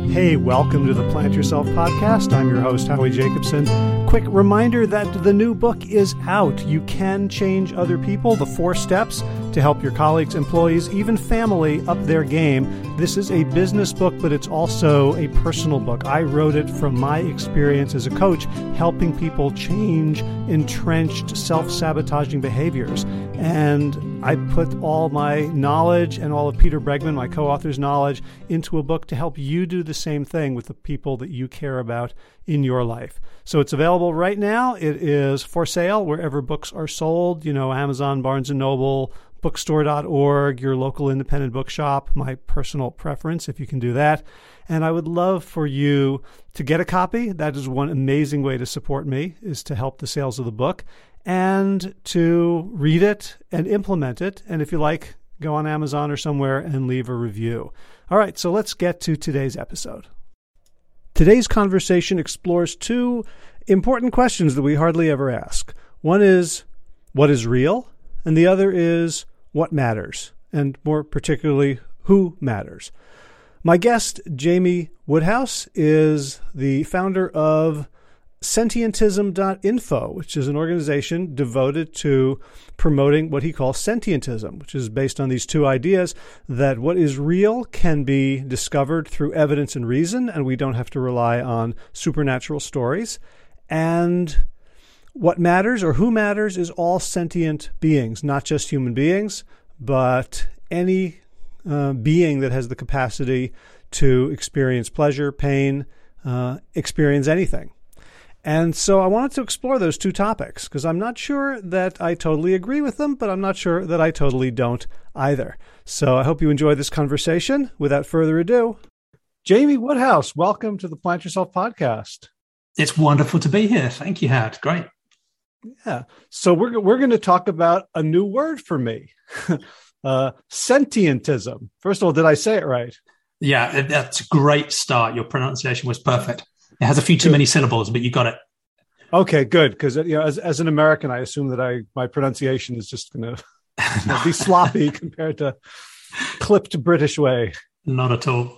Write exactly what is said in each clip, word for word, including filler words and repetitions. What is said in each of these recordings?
Hey, welcome to the Plant Yourself podcast. I'm your host, Howie Jacobson. Quick reminder that the new book is out. You can change other people. The four steps to help your colleagues, employees, even family up their game. This is a business book, but it's also a personal book. I wrote it from my experience as a coach, helping people change entrenched self-sabotaging behaviors. And I put all my knowledge and all of Peter Bregman, my co-author's knowledge, into a book to help you do the same thing with the people that you care about in your life. So it's available right now. It is for sale wherever books are sold, you know, Amazon, Barnes and Noble, bookstore dot org, your local independent bookshop, my personal preference, if you can do that. And I would love for you to get a copy. That is one amazing way to support me, is to help the sales of the book, and to read it and implement it. And if you like, go on Amazon or somewhere and leave a review. All right, so let's get to today's episode. Today's conversation explores two important questions that we hardly ever ask. One is, what is real? And the other is, what matters? And more particularly, who matters? My guest, Jamie Woodhouse, is the founder of Sentientism dot info, which is an organization devoted to promoting what he calls sentientism, which is based on these two ideas that what is real can be discovered through evidence and reason, and we don't have to rely on supernatural stories. And what matters, or who matters, is all sentient beings, not just human beings, but any uh, being that has the capacity to experience pleasure, pain, uh, experience anything. And so I wanted to explore those two topics because I'm not sure that I totally agree with them, but I'm not sure that I totally don't either. So I hope you enjoy this conversation. Without further ado, Jamie Woodhouse, welcome to the Plant Yourself podcast. It's wonderful to be here. Thank you, Howard. Great. Yeah. So we're we're going to talk about a new word for me, uh, sentientism. First of all, did I say it right? Yeah, that's a great start. Your pronunciation was perfect. It has a few too many syllables, but you got it. Okay, good. Because you know, as as an American, I assume that I my pronunciation is just going to be sloppy compared to clipped British way. Not at all.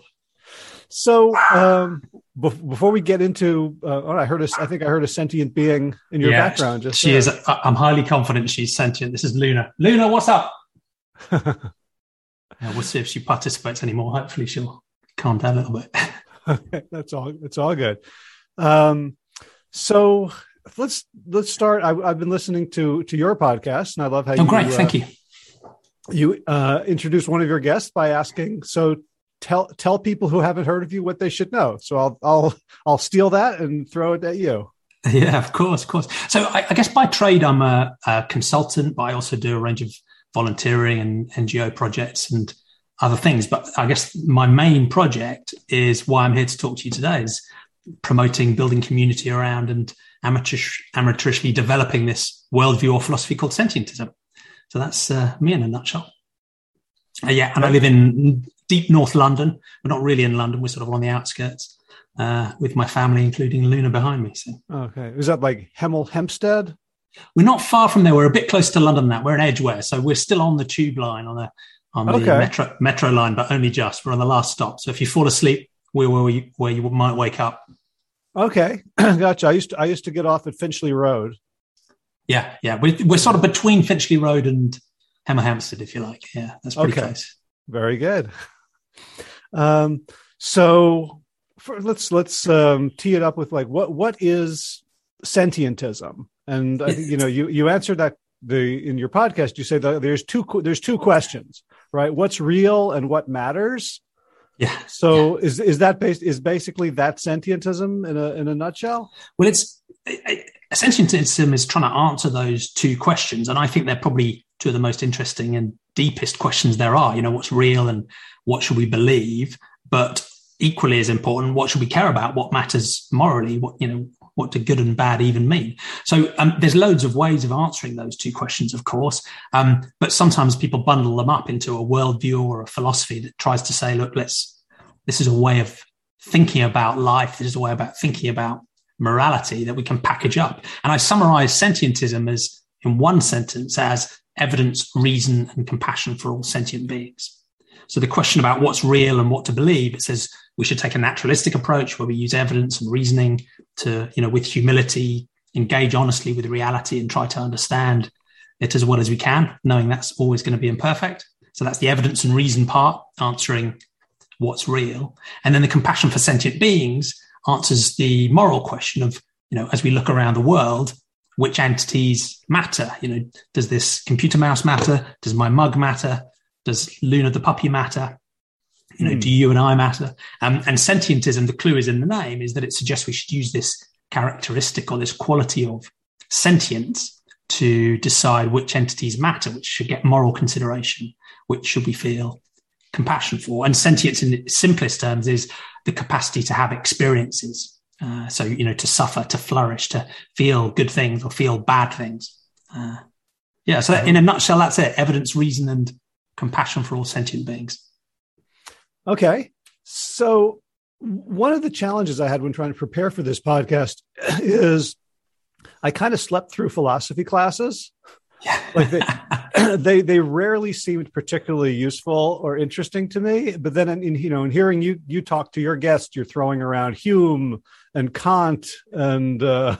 So um, be- before we get into, uh, oh, I heard a, I think I heard a sentient being in your yeah, background. Just she there. is. I'm highly confident she's sentient. This is Luna. Luna, what's up? yeah, we'll see if she participates anymore. Hopefully, she'll calm down a little bit. Okay, that's all. It's all good. Um, so let's let's start. I, I've been listening to to your podcast, and I love how oh, you. great, uh, thank you. You uh, introduced one of your guests by asking, "So tell tell people who haven't heard of you what they should know." So I'll I'll I'll steal that and throw it at you. Yeah, of course, of course. So I, I guess by trade, I'm a, a consultant, but I also do a range of volunteering and N G O projects and other things. But I guess my main project is why I'm here to talk to you today, is promoting building community around and amateurish, amateurishly developing this worldview or philosophy called sentientism. So that's uh, me in a nutshell. Uh, yeah, and I live in deep North London. We're not really in London. We're sort of on the outskirts uh, with my family, including Luna behind me. So. Okay. Is that like Hemel Hempstead? We're not far from there. We're a bit close to London now. We're in Edgware. So we're still on the tube line, on the on the okay. metro metro line, but only just. We're on the last stop. So if you fall asleep, we're where you, where you might wake up. Okay, gotcha. I used to I used to get off at Finchley Road. Yeah, yeah. We're, we're sort of between Finchley Road and Hemel Hempstead, if you like. Yeah, that's pretty okay. close. Very good. Um, so for, let's let's um, tee it up with like what what is sentientism? And I think you know you you answered that the in your podcast. You say that there's two there's two questions, right? What's real and what matters? Yeah. So yeah. is is that based is basically that sentientism in a in a nutshell? Well, it's sentientism is trying to answer those two questions, and I think they're probably two of the most interesting and deepest questions there are. You know, what's real and what should we believe? But equally as important, what should we care about? What matters morally? What you know, what do good and bad even mean? So um, there's loads of ways of answering those two questions, of course. Um, but sometimes people bundle them up into a worldview or a philosophy that tries to say, look, let's, this is a way of thinking about life. This is a way about thinking about morality that we can package up. And I summarize sentientism as, in one sentence, as evidence, reason, and compassion for all sentient beings. So the question about what's real and what to believe, it says we should take a naturalistic approach where we use evidence and reasoning to, you know, with humility, engage honestly with reality and try to understand it as well as we can, knowing that's always going to be imperfect. So that's the evidence and reason part, answering what's real. And then the compassion for sentient beings answers the moral question of, you know, as we look around the world, which entities matter? You know, does this computer mouse matter? Does my mug matter? Does Luna the puppy matter? You know, mm. do you and I matter? Um, and sentientism, the clue is in the name, is that it suggests we should use this characteristic or this quality of sentience to decide which entities matter, which should get moral consideration, which should we feel compassion for. And sentience in its simplest terms is the capacity to have experiences. Uh, so, you know, to suffer, to flourish, to feel good things or feel bad things. Uh, yeah, so that, in a nutshell, that's it. Evidence, reason, and compassion for all sentient beings. Okay. So one of the challenges I had when trying to prepare for this podcast is I kind of slept through philosophy classes. Yeah. Like they, they, they rarely seemed particularly useful or interesting to me. But then, in, in you know, in hearing you, you talk to your guest, you're throwing around Hume and Kant and, uh,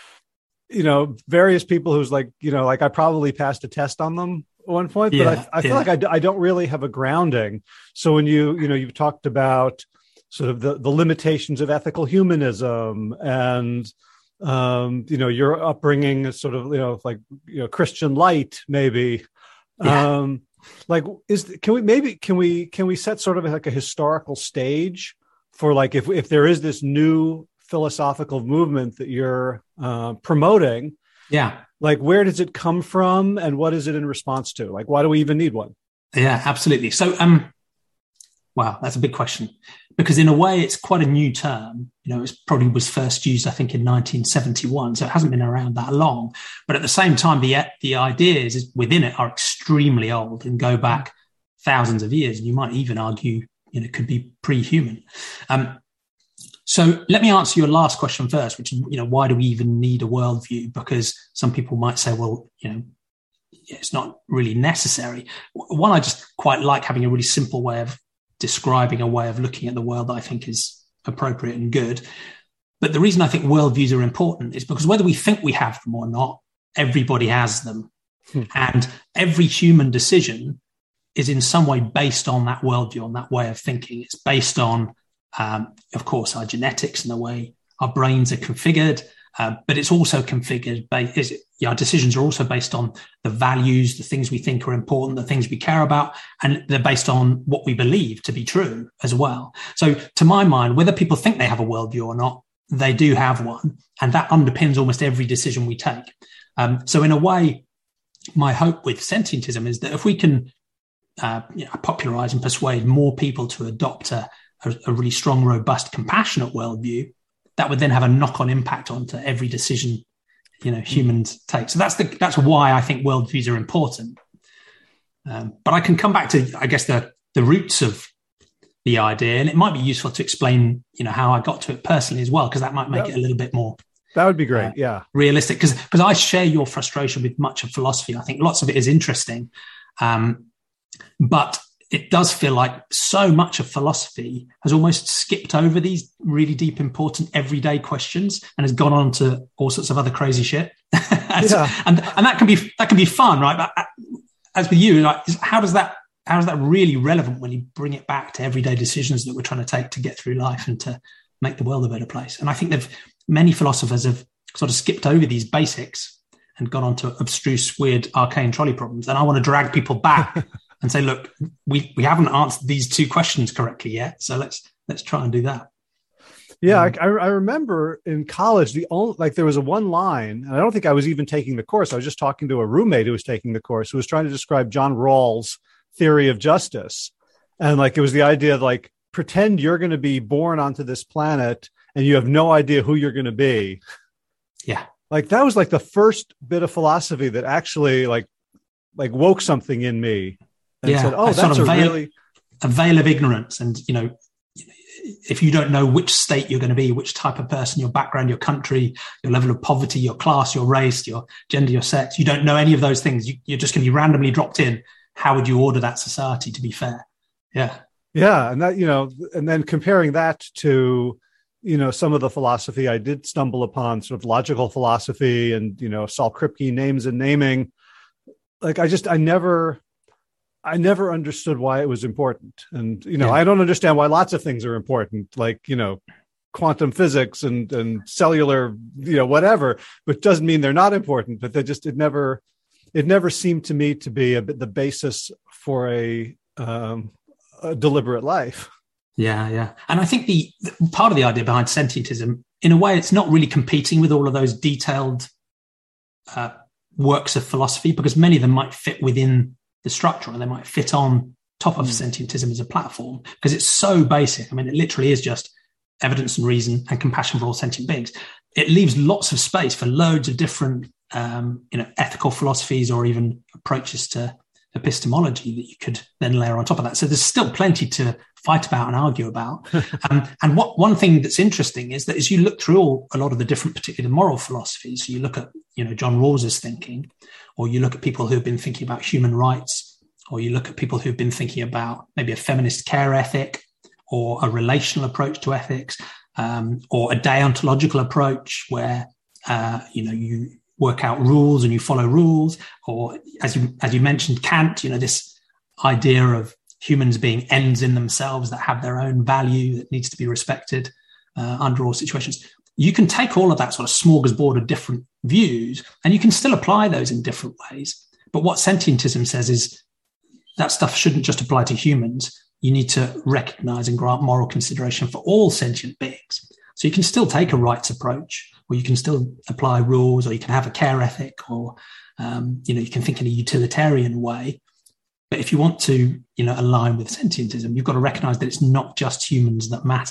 you know, various people who's like, you know, like I probably passed a test on them at one point, but yeah, I, I feel yeah. like I, d- I don't really have a grounding. So when you, you know, you've talked about sort of the, the limitations of ethical humanism and, um, you know, your upbringing is sort of, you know, like, you know, Christian light, maybe, yeah. um, like, is, can we, maybe, can we, can we set sort of like a historical stage for like, if, if there is this new philosophical movement that you're, uh, promoting, yeah. Like, where does it come from and what is it in response to? Like, why do we even need one? Yeah, absolutely. So, um, wow, that's a big question because in a way it's quite a new term. You know, it probably was first used, I think, in nineteen seventy-one. So it hasn't been around that long. But at the same time, the, the ideas within it are extremely old and go back thousands of years. And you might even argue, you know, it could be pre-human. Um, So let me answer your last question first, which is, you know, why do we even need a worldview? Because some people might say, well, you know, it's not really necessary. One, I just quite like having a really simple way of describing a way of looking at the world that I think is appropriate and good. But the reason I think worldviews are important is because whether we think we have them or not, everybody has them. Hmm. And every human decision is in some way based on that worldview, on that way of thinking. It's based on Um, of course, our genetics and the way our brains are configured, uh, but it's also configured. By, is, yeah, our decisions are also based on the values, the things we think are important, the things we care about, and they're based on what we believe to be true as well. So to my mind, whether people think they have a worldview or not, they do have one, and that underpins almost every decision we take. Um, so in a way, my hope with sentientism is that if we can uh, you know, popularize and persuade more people to adopt a A, a really strong, robust, compassionate worldview, that would then have a knock-on impact onto every decision, you know, humans take. So that's the that's why I think worldviews are important. Um, but I can come back to, I guess, the the roots of the idea, and it might be useful to explain, you know, how I got to it personally as well, because that might make that, it a little bit more. That would be great. Uh, yeah, realistic, because because I share your frustration with much of philosophy. I think lots of it is interesting, um, but it does feel like so much of philosophy has almost skipped over these really deep, important everyday questions and has gone on to all sorts of other crazy shit. yeah. and, and that can be, that can be fun, right? But as with you, like, how does that, how is that really relevant when you bring it back to everyday decisions that we're trying to take to get through life and to make the world a better place? And I think that many philosophers have sort of skipped over these basics and gone on to abstruse, weird, arcane trolley problems. And I want to drag people back and say, look, we, we haven't answered these two questions correctly yet. So let's, let's try and do that. Yeah. Um, I, I remember in college, the only, like there was a one line, and I don't think I was even taking the course. I was just talking to a roommate who was taking the course, who was trying to describe John Rawls' theory of justice. And like, it was the idea of like, pretend you're going to be born onto this planet and you have no idea who you're going to be. Yeah. Like that was like the first bit of philosophy that actually like, like woke something in me. And yeah, said, oh, a that's sort of a veil, really a veil of ignorance. And, you know, if you don't know which state you're going to be, which type of person, your background, your country, your level of poverty, your class, your race, your gender, your sex, you don't know any of those things. You, you're just going to be randomly dropped in. How would you order that society to be fair? Yeah. Yeah. And that, you know, and then comparing that to, you know, some of the philosophy I did stumble upon, sort of logical philosophy and, you know, Saul Kripke, names and naming. Like, I just, I never, I never understood why it was important. And, you know, yeah. I don't understand why lots of things are important, like, you know, quantum physics and, and cellular, you know, whatever, but doesn't mean they're not important, but they just, it never, it never seemed to me to be a bit the basis for a, um, a deliberate life. Yeah. Yeah. And I think the, the part of the idea behind sentientism, in a way, it's not really competing with all of those detailed uh, works of philosophy, because many of them might fit within the structure and they might fit on top of mm. sentientism as a platform, because it's so basic. I mean, it literally is just evidence and reason and compassion for all sentient beings. It leaves lots of space for loads of different, um, you know, ethical philosophies or even approaches to epistemology that you could then layer on top of that. So there's still plenty to fight about and argue about. um, and what one thing that's interesting is that as you look through all, a lot of the different particular moral philosophies, so you look at, you know, John Rawls's thinking, or you look at people who've been thinking about human rights, or you look at people who've been thinking about maybe a feminist care ethic, or a relational approach to ethics, um, or a deontological approach where, uh, you know, you work out rules and you follow rules, or as you, as you mentioned, Kant, you know, this idea of humans being ends in themselves that have their own value that needs to be respected uh, under all situations. You can take all of that sort of smorgasbord of different views and you can still apply those in different ways. But what sentientism says is that stuff shouldn't just apply to humans. You need to recognize and grant moral consideration for all sentient beings. So you can still take a rights approach, or you can still apply rules, or you can have a care ethic, or, um, you know, you can think in a utilitarian way. But if you want to, you know, align with sentientism, you've got to recognize that it's not just humans that matter.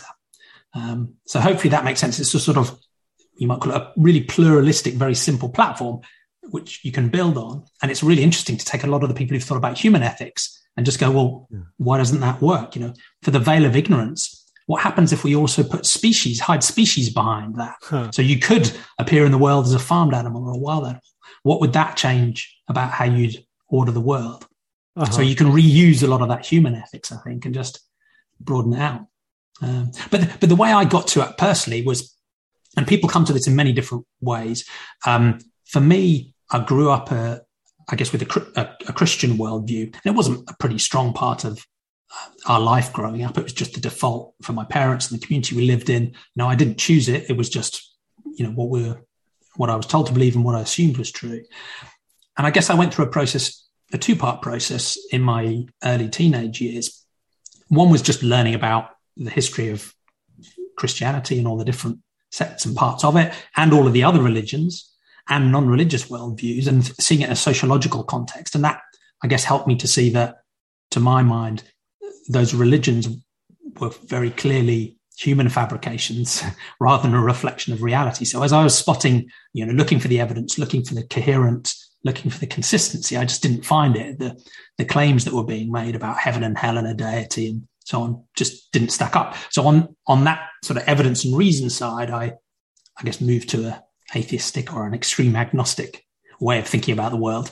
Um, so hopefully that makes sense. It's a sort of, you might call it a really pluralistic, very simple platform, which you can build on. And it's really interesting to take a lot of the people who've thought about human ethics and just go, well, yeah. why doesn't that work? You know, for the veil of ignorance, what happens if we also put species, hide species behind that? Huh. So you could appear in the world as a farmed animal or a wild animal. What would that change about how you'd order the world? Uh-huh. So you can reuse a lot of that human ethics, I think, and just broaden it out. Um, but, but the way I got to it personally was, and people come to this in many different ways. Um, for me, I grew up, uh, I guess, with a, a, a Christian worldview. And it wasn't a pretty strong part of our life growing up. It was just the default for my parents and the community we lived in. No, I didn't choose it. It was just, you know, what we were, what I was told to believe and what I assumed was true. And I guess I went through a process, a two-part process in my early teenage years. One was just learning about the history of Christianity and all the different sects and parts of it, and all of the other religions and non-religious worldviews, and seeing it in a sociological context. And that, I guess, helped me to see that, to my mind, those religions were very clearly human fabrications rather than a reflection of reality. So as I was spotting, you know, looking for the evidence, looking for the coherence, looking for the consistency, I just didn't find it. The, the claims that were being made about heaven and hell and a deity and so on just didn't stack up. So on, on that sort of evidence and reason side, I, I guess, moved to a atheistic or an extreme agnostic way of thinking about the world.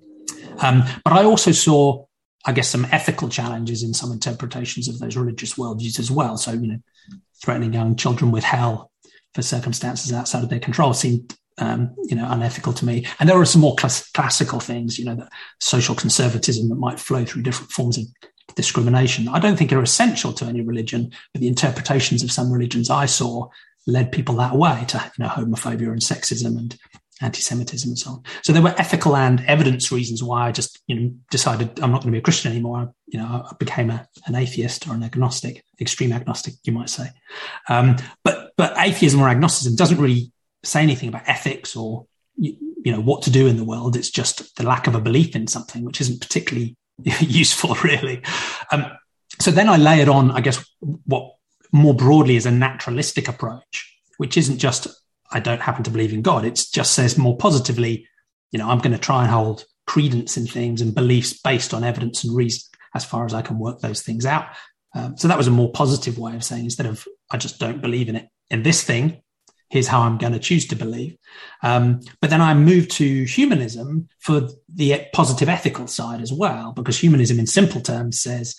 Um, but I also saw, I guess, some ethical challenges in some interpretations of those religious worldviews as well. So, you know, threatening young children with hell for circumstances outside of their control seemed, um, you know, unethical to me. And there were some more class- classical things, you know, the social conservatism that might flow through different forms of discrimination. I don't think are essential to any religion, but the interpretations of some religions I saw led people that way to, you know, homophobia and sexism and anti-Semitism and so on. So there were ethical and evidence reasons why I just, you know, decided I'm not going to be a Christian anymore. I, you know, I became a, an atheist or an agnostic, extreme agnostic, you might say. Um, but but atheism or agnosticism doesn't really say anything about ethics or, you, you know, what to do in the world. It's just the lack of a belief in something, which isn't particularly useful, really. Um, so then I layered on, I guess, what more broadly is a naturalistic approach, which isn't just, I don't happen to believe in God. It just says more positively, you know, I'm going to try and hold credence in things and beliefs based on evidence and reason as far as I can work those things out. Um, so that was a more positive way of saying, instead of, I just don't believe in it, in this thing, here's how I'm going to choose to believe. Um, but then I moved to humanism for the positive ethical side as well, because humanism in simple terms says,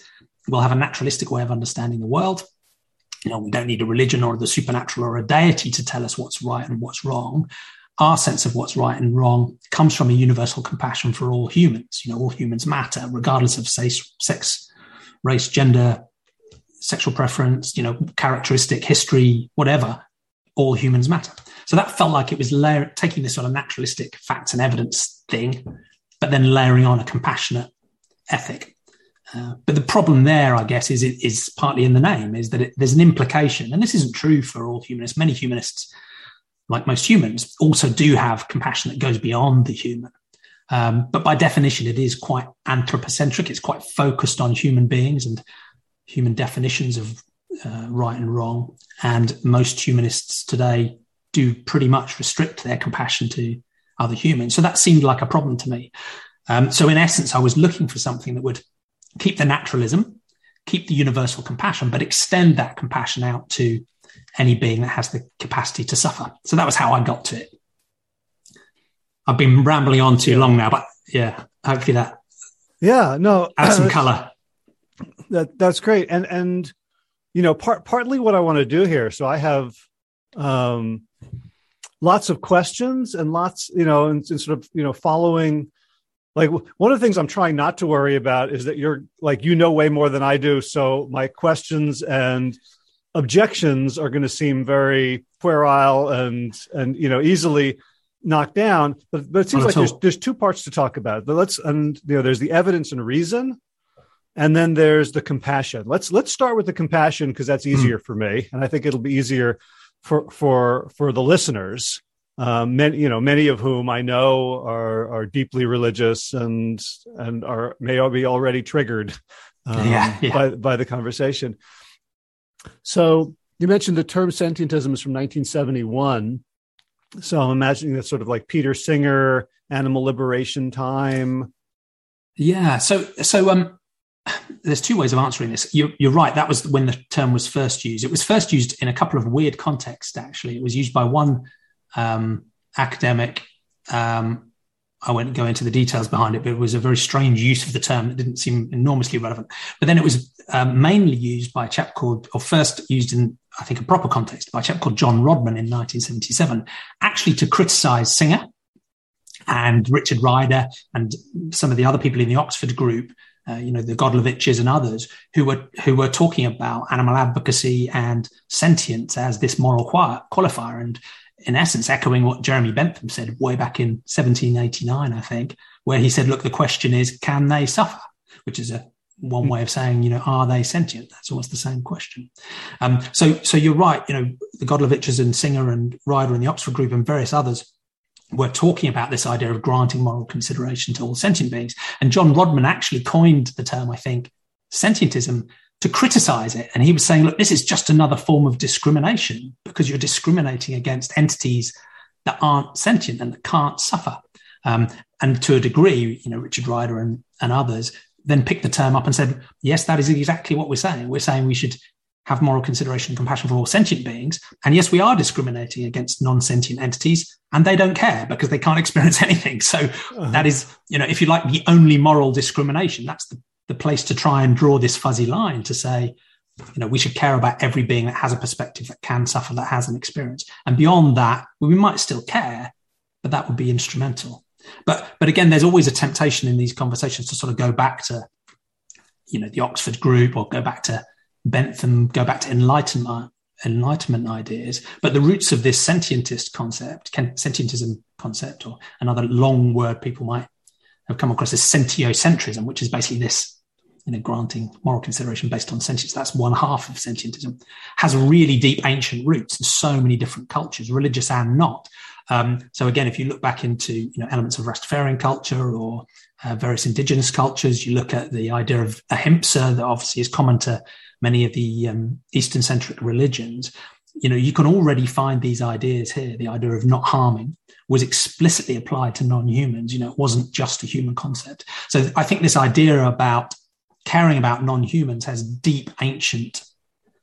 we'll have a naturalistic way of understanding the world. You know, we don't need a religion or the supernatural or a deity to tell us what's right and what's wrong. Our sense of what's right and wrong comes from a universal compassion for all humans. You know, all humans matter, regardless of say, sex, race, gender, sexual preference, you know, characteristic, history, whatever. All humans matter. So that felt like it was layer, taking this sort of naturalistic facts and evidence thing, but then layering on a compassionate ethic. Uh, but the problem there, I guess, is it is partly in the name, is that it, there's an implication, and this isn't true for all humanists. Many humanists, like most humans, also do have compassion that goes beyond the human. Um, but by definition, it is quite anthropocentric. It's quite focused on human beings and human definitions of uh, right and wrong. And most humanists today do pretty much restrict their compassion to other humans. So that seemed like a problem to me. Um, so in essence, I was looking for something that would keep the naturalism, keep the universal compassion, but extend that compassion out to any being that has the capacity to suffer. So that was how I got to it. I've been rambling on too long now, but yeah, hopefully that yeah, no, adds some color. That that's great. And, and, you know, part, partly what I want to do here. So I have um, lots of questions and lots, you know, and, and sort of, you know, following. Like one of the things I'm trying not to worry about is that you're like, you know, way more than I do. So my questions and objections are going to seem very puerile and, and, you know, easily knocked down. But, but it seems like there's, there's two parts to talk about. But let's, and, you know, there's the evidence and reason, and then there's the compassion. Let's, let's start with the compassion, because that's easier mm. for me. And I think it'll be easier for, for, for the listeners. Um, many, you know, many of whom I know are are deeply religious and and are may be already triggered um, yeah, yeah. by by the conversation. So you mentioned the term sentientism is from nineteen seventy-one. So I'm imagining that's sort of like Peter Singer, animal liberation time. Yeah. So so um, there's two ways of answering this. You're, you're right. That was when the term was first used. It was first used in a couple of weird contexts. Actually, it was used by one Um, academic. Um, I won't go into the details behind it, but it was a very strange use of the term that didn't seem enormously relevant. But then it was um, mainly used by a chap called, or first used in, I think, a proper context by a chap called John Rodman in nineteen seventy-seven, actually to criticize Singer and Richard Ryder and some of the other people in the Oxford group, uh, you know, the Godloviches and others who were who were talking about animal advocacy and sentience as this moral qualifier. And in essence, echoing what Jeremy Bentham said way back in seventeen eighty-nine, I think, where he said, look, the question is, can they suffer? Which is a one way of saying, you know, are they sentient? That's almost the same question. Um, so, so you're right. You know, the Godloviches and Singer and Ryder and the Oxford group and various others were talking about this idea of granting moral consideration to all sentient beings. And John Rodman actually coined the term, I think, sentientism, to criticize it. And he was saying, look, this is just another form of discrimination because you're discriminating against entities that aren't sentient and that can't suffer. Um, and to a degree, you know, Richard Ryder and, and others then picked the term up and said, yes, that is exactly what we're saying. We're saying we should have moral consideration and compassion for all sentient beings. And yes, we are discriminating against non-sentient entities, and they don't care because they can't experience anything. So uh-huh. that is, you know, if you like, the only moral discrimination. That's the the place to try and draw this fuzzy line to say, you know, we should care about every being that has a perspective, that can suffer, that has an experience. And beyond that, we might still care, but that would be instrumental. But but again, there's always a temptation in these conversations to sort of go back to, you know, the Oxford group or go back to Bentham, go back to Enlightenment, Enlightenment ideas. But the roots of this sentientist concept, sentientism concept, or another long word people might have come across as sentiocentrism, which is basically this, you know, granting moral consideration based on sentience. That's one half of sentientism, has really deep ancient roots in so many different cultures, religious and not. Um, so again, if you look back into, you know, elements of Rastafarian culture or uh, various indigenous cultures, you look at the idea of ahimsa that obviously is common to many of the um, Eastern-centric religions. You know, you can already find these ideas here. The idea of not harming was explicitly applied to non-humans. You know, it wasn't just a human concept. So I think this idea about caring about non-humans has deep ancient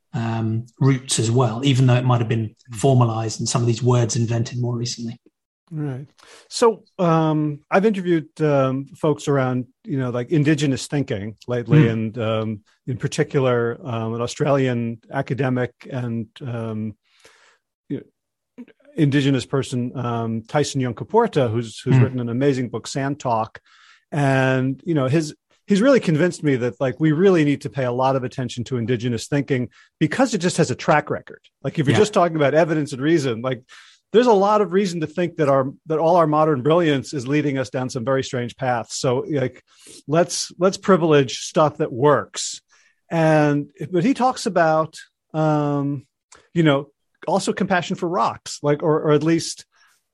um, roots as well, even though it might have been formalized and some of these words invented more recently. Right. So um, I've interviewed um, folks around, you know, like indigenous thinking lately, mm. and um, in particular, um, an Australian academic and um, you know, indigenous person, um, Tyson Yunkaporta, who's who's mm. written an amazing book, Sand Talk, and you know his. He's really convinced me that like we really need to pay a lot of attention to indigenous thinking because it just has a track record. Like if you're yeah. just talking about evidence and reason, like there's a lot of reason to think that our that all our modern brilliance is leading us down some very strange paths. So like let's let's privilege stuff that works. And but he talks about um, you know, also compassion for rocks, like or or at least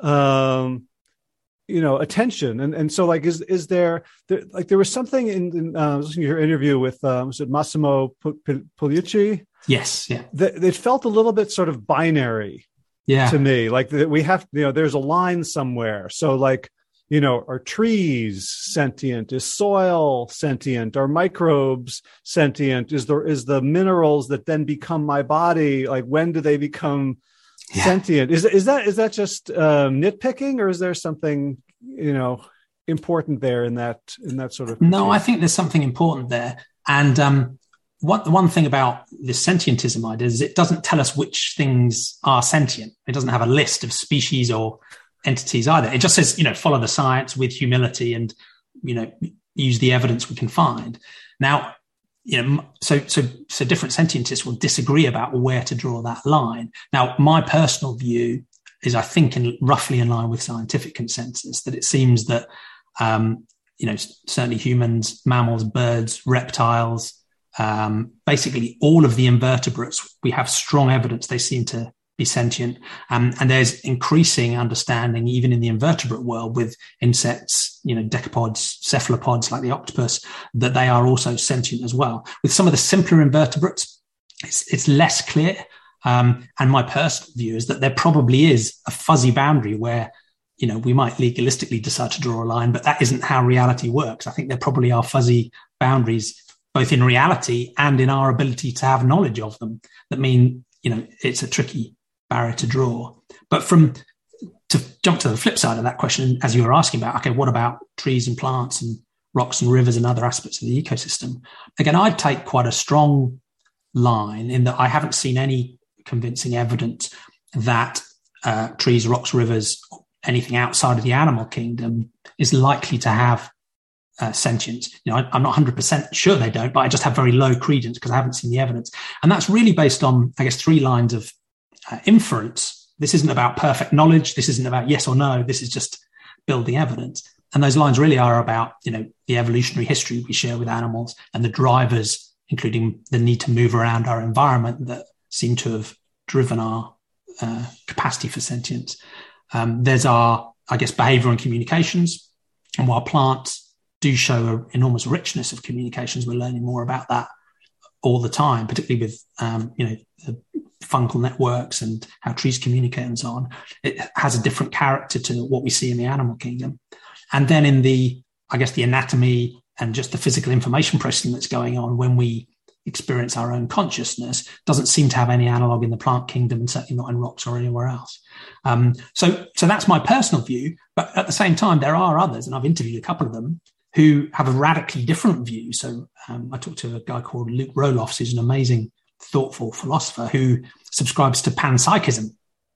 um you know, attention. And and so like, is is there, there like, there was something in, in uh, I was listening to your interview with, um, was it Massimo Pugliucci? Yes. Yeah. That it felt a little bit sort of binary yeah. to me. Like that we have, you know, there's a line somewhere. So like, you know, are trees sentient? Is soil sentient? Are microbes sentient? Is there, is the minerals that then become my body? Like when do they become Yeah. sentient? Is is that is that just um, nitpicking, or is there something, you know, important there in that in that sort of? No, critique? I think there's something important there. And um, one one thing about this sentientism idea is it doesn't tell us which things are sentient. It doesn't have a list of species or entities either. It just says, you know, follow the science with humility and, you know, use the evidence we can find. Now, you know, so so so different sentientists will disagree about where to draw that line. Now, my personal view is, I think, in roughly in line with scientific consensus, that it seems that um, you know, certainly humans, mammals, birds, reptiles, um, basically all of the invertebrates, we have strong evidence they seem to be sentient. Um, and there's increasing understanding, even in the invertebrate world, with insects, you know, decapods, cephalopods like the octopus, that they are also sentient as well. With some of the simpler invertebrates, it's, it's less clear. Um, and my personal view is that there probably is a fuzzy boundary where, you know, we might legalistically decide to draw a line, but that isn't how reality works. I think there probably are fuzzy boundaries, both in reality and in our ability to have knowledge of them, that mean, you know, it's a tricky barrier to draw. But from to jump to the flip side of that question, as you were asking about, okay, what about trees and plants and rocks and rivers and other aspects of the ecosystem? Again, I'd take quite a strong line in that I haven't seen any convincing evidence that uh, trees, rocks, rivers, anything outside of the animal kingdom is likely to have uh, sentience. You know, I, I'm not one hundred percent sure they don't, but I just have very low credence because I haven't seen the evidence. And that's really based on, I guess, three lines of Uh, inference. This isn't about perfect knowledge. This isn't about yes or no. This is just building evidence. And those lines really are about, you know, the evolutionary history we share with animals and the drivers, including the need to move around our environment, that seem to have driven our uh, capacity for sentience. Um, there's our, I guess, behavior and communications. And while plants do show an enormous richness of communications, we're learning more about that all the time, particularly with, um, you know, the fungal networks and how trees communicate and so on. It has a different character to what we see in the animal kingdom. And then in the, I guess, the anatomy and just the physical information processing that's going on when we experience our own consciousness doesn't seem to have any analog in the plant kingdom, and certainly not in rocks or anywhere else. Um, so, so that's my personal view. But at the same time, there are others, and I've interviewed a couple of them, who have a radically different view. So um, I talked to a guy called Luke Roelofs, who's an amazing, thoughtful philosopher who subscribes to panpsychism.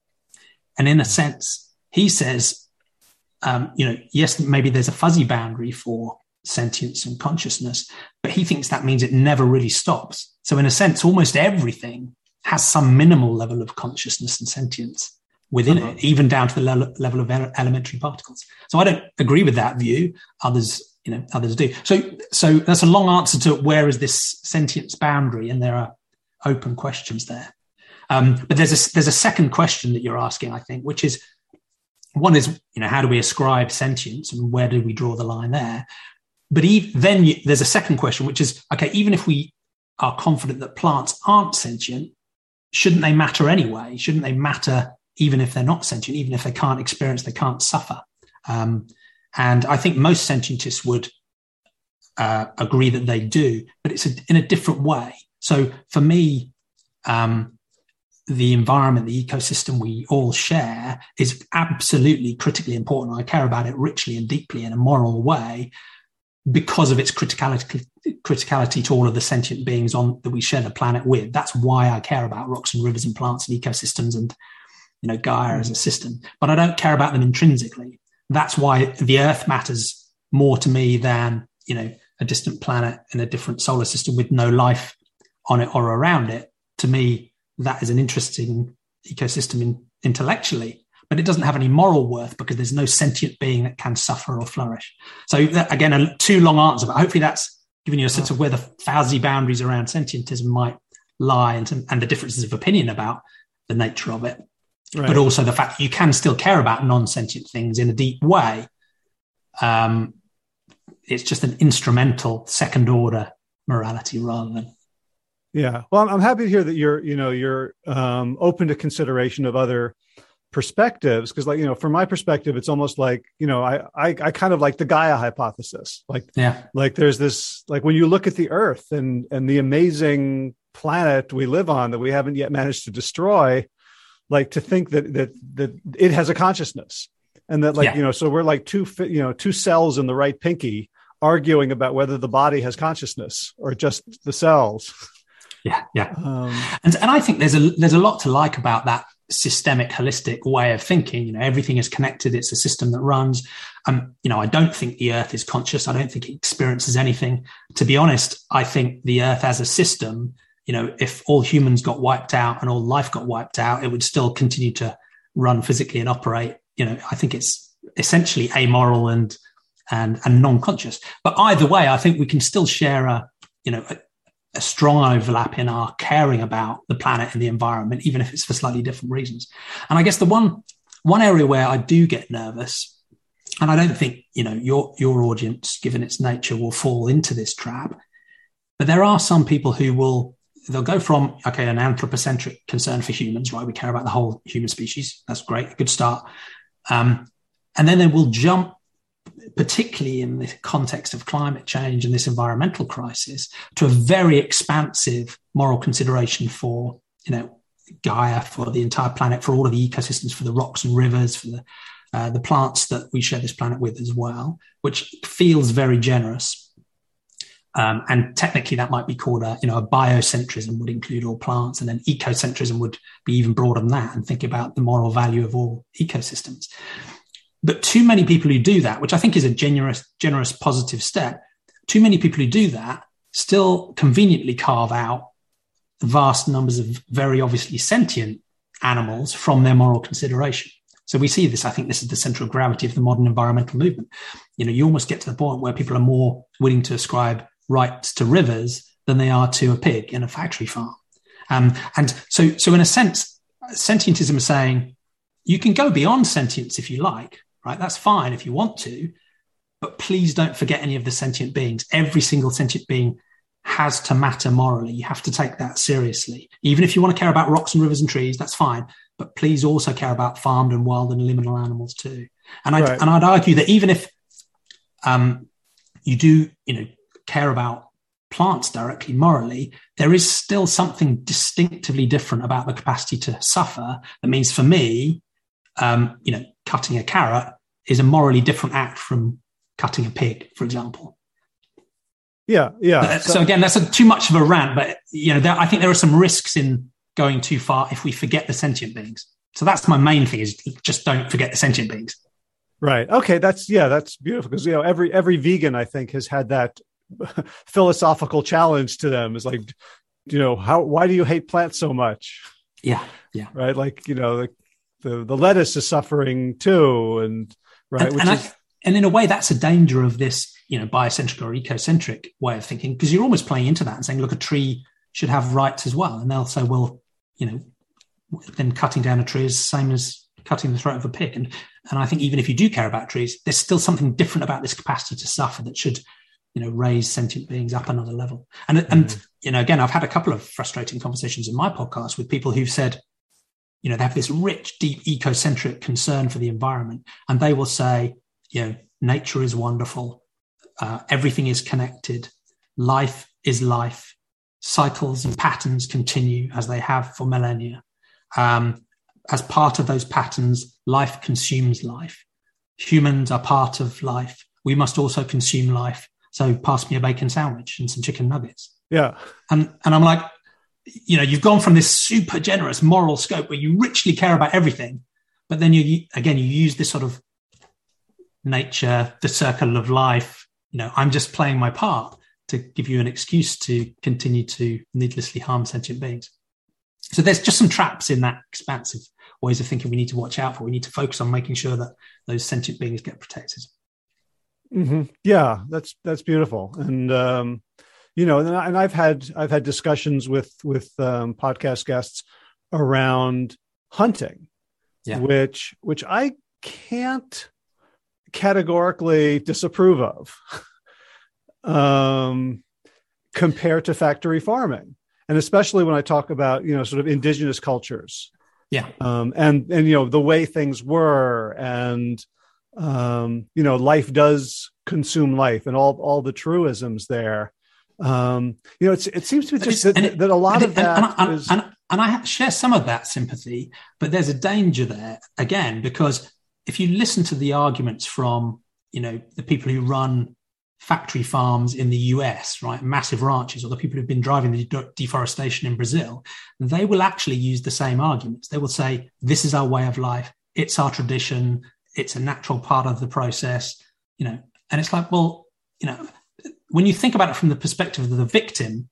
And in a sense, he says, um, you know, yes, maybe there's a fuzzy boundary for sentience and consciousness, but he thinks that means it never really stops. So in a sense, almost everything has some minimal level of consciousness and sentience within uh-huh. it, even down to the le- level of elementary particles. So I don't agree with that view. Others, you know, others do. So, so that's a long answer to where is this sentience boundary, and there are open questions there. Um, but there's a there's a second question that you're asking, I think, which is, one is, you know, how do we ascribe sentience and where do we draw the line there? But even, then you, there's a second question, which is, okay, even if we are confident that plants aren't sentient, shouldn't they matter anyway? Shouldn't they matter even if they're not sentient, even if they can't experience, they can't suffer? Um, and I think most sentientists would uh, agree that they do, but it's a, in a different way. So for me, um, the environment, the ecosystem we all share is absolutely critically important. I care about it richly and deeply in a moral way because of its criticality, criticality to all of the sentient beings on that we share the planet with. That's why I care about rocks and rivers and plants and ecosystems and, you know, Gaia as a system. But I don't care about them intrinsically. That's why the Earth matters more to me than, you know, a distant planet in a different solar system with no life on it or around it. To me, that is an interesting ecosystem in, intellectually, but it doesn't have any moral worth because there's no sentient being that can suffer or flourish. So that, again, a too long answer, but hopefully that's giving you a sense of where the fuzzy boundaries around sentientism might lie and, and the differences of opinion about the nature of it. Right. But also the fact that you can still care about non-sentient things in a deep way. Um, it's just an instrumental second order morality rather than. Yeah. Well, I'm happy to hear that you're, you know, you're um, open to consideration of other perspectives. Cause like, you know, from my perspective, it's almost like, you know, I, I, I kind of like the Gaia hypothesis. Like, yeah, like there's this, like when you look at the Earth and, and the amazing planet we live on that we haven't yet managed to destroy, like to think that, that, that it has a consciousness and that like, yeah. you know, so we're like two, you know, two cells in the right pinky arguing about whether the body has consciousness or just the cells. Yeah, yeah, um, and and I think there's a there's a lot to like about that systemic, holistic way of thinking. You know, everything is connected; it's a system that runs. Um, you know, I don't think the Earth is conscious. I don't think it experiences anything. To be honest, I think the Earth as a system. You know, if all humans got wiped out and all life got wiped out, it would still continue to run physically and operate. You know, I think it's essentially amoral and and and non-conscious. But either way, I think we can still share a you know. A, a strong overlap in our caring about the planet and the environment, even if it's for slightly different reasons. And I guess the one, one area where I do get nervous, and I don't think, you know, your, your audience, given its nature, will fall into this trap, but there are some people who will, they'll go from, okay, an anthropocentric concern for humans, right? We care about the whole human species. That's great. A good start. Um, and then they will jump, particularly in the context of climate change and this environmental crisis, to a very expansive moral consideration for, you know, Gaia, for the entire planet, for all of the ecosystems, for the rocks and rivers, for the uh, the plants that we share this planet with as well, which feels very generous. Um, and technically that might be called a, you know, a biocentrism would include all plants, and then ecocentrism would be even broader than that and think about the moral value of all ecosystems. But too many people who do that, which I think is a generous, generous, positive step, too many people who do that still conveniently carve out vast numbers of very obviously sentient animals from their moral consideration. So we see this, I think this is the central gravity of the modern environmental movement. You know, you almost get to the point where people are more willing to ascribe rights to rivers than they are to a pig in a factory farm. Um, and so, so in a sense, sentientism is saying you can go beyond sentience if you like. Right, that's fine if you want to, but please don't forget any of the sentient beings. Every single sentient being has to matter morally. You have to take that seriously. Even if you want to care about rocks and rivers and trees, that's fine. But please also care about farmed and wild and liminal animals too. And I'd, right. and I'd argue that even if um, you do, you know, care about plants directly morally, there is still something distinctively different about the capacity to suffer. That means for me, um, you know, cutting a carrot is a morally different act from cutting a pig, for example. Yeah, yeah. Uh, so, so again, that's a, too much of a rant, but you know, there, I think there are some risks in going too far if we forget the sentient beings. So that's my main thing: is just don't forget the sentient beings. Right. Okay. That's yeah. That's beautiful because you know every every vegan I think has had that philosophical challenge to them. Is like, you know, how why do you hate plants so much? Yeah. Yeah. Right. Like you know the. The, the lettuce is suffering too, and right, and, which and, is, I, and in a way, that's a danger of this, you know, biocentric or ecocentric way of thinking, because you're almost playing into that and saying, look, a tree should have rights as well, and they'll say, well, you know, then cutting down a tree is the same as cutting the throat of a pig, and and I think even if you do care about trees, there's still something different about this capacity to suffer that should, you know, raise sentient beings up another level. And mm-hmm. and you know, again, I've had a couple of frustrating conversations in my podcast with people who've said, you know, they have this rich, deep, ecocentric concern for the environment. And they will say, you know, nature is wonderful. Uh, everything is connected. Life is life. Cycles and patterns continue as they have for millennia. um, as part of those patterns, life consumes life. Humans are part of life. We must also consume life. So pass me a bacon sandwich and some chicken nuggets. Yeah. And and I'm like, you know, you've gone from this super generous moral scope where you richly care about everything, but then you, again, you use this sort of nature, the circle of life, you know, I'm just playing my part to give you an excuse to continue to needlessly harm sentient beings. So there's just some traps in that expansive ways of thinking we need to watch out for. We need to focus on making sure that those sentient beings get protected. Mm-hmm. Yeah, that's that's beautiful. And um, you know, and, I, and I've had I've had discussions with with um, podcast guests around hunting, yeah. which which I can't categorically disapprove of, um, compared to factory farming, and especially when I talk about, you know, sort of indigenous cultures, yeah, um, and and you know the way things were, and um, you know, life does consume life, and all all the truisms there. Um, you know, it's, it seems to be just that, it, that a lot and, of that and, and, is, and, and I share some of that sympathy, but there's a danger there again, because if you listen to the arguments from, you know, the people who run factory farms in the U S, right, massive ranches, or the people who've been driving the de- deforestation in Brazil, they will actually use the same arguments. They will say, this is our way of life. It's our tradition. It's a natural part of the process, you know, and it's like, well, you know, when you think about it from the perspective of the victim,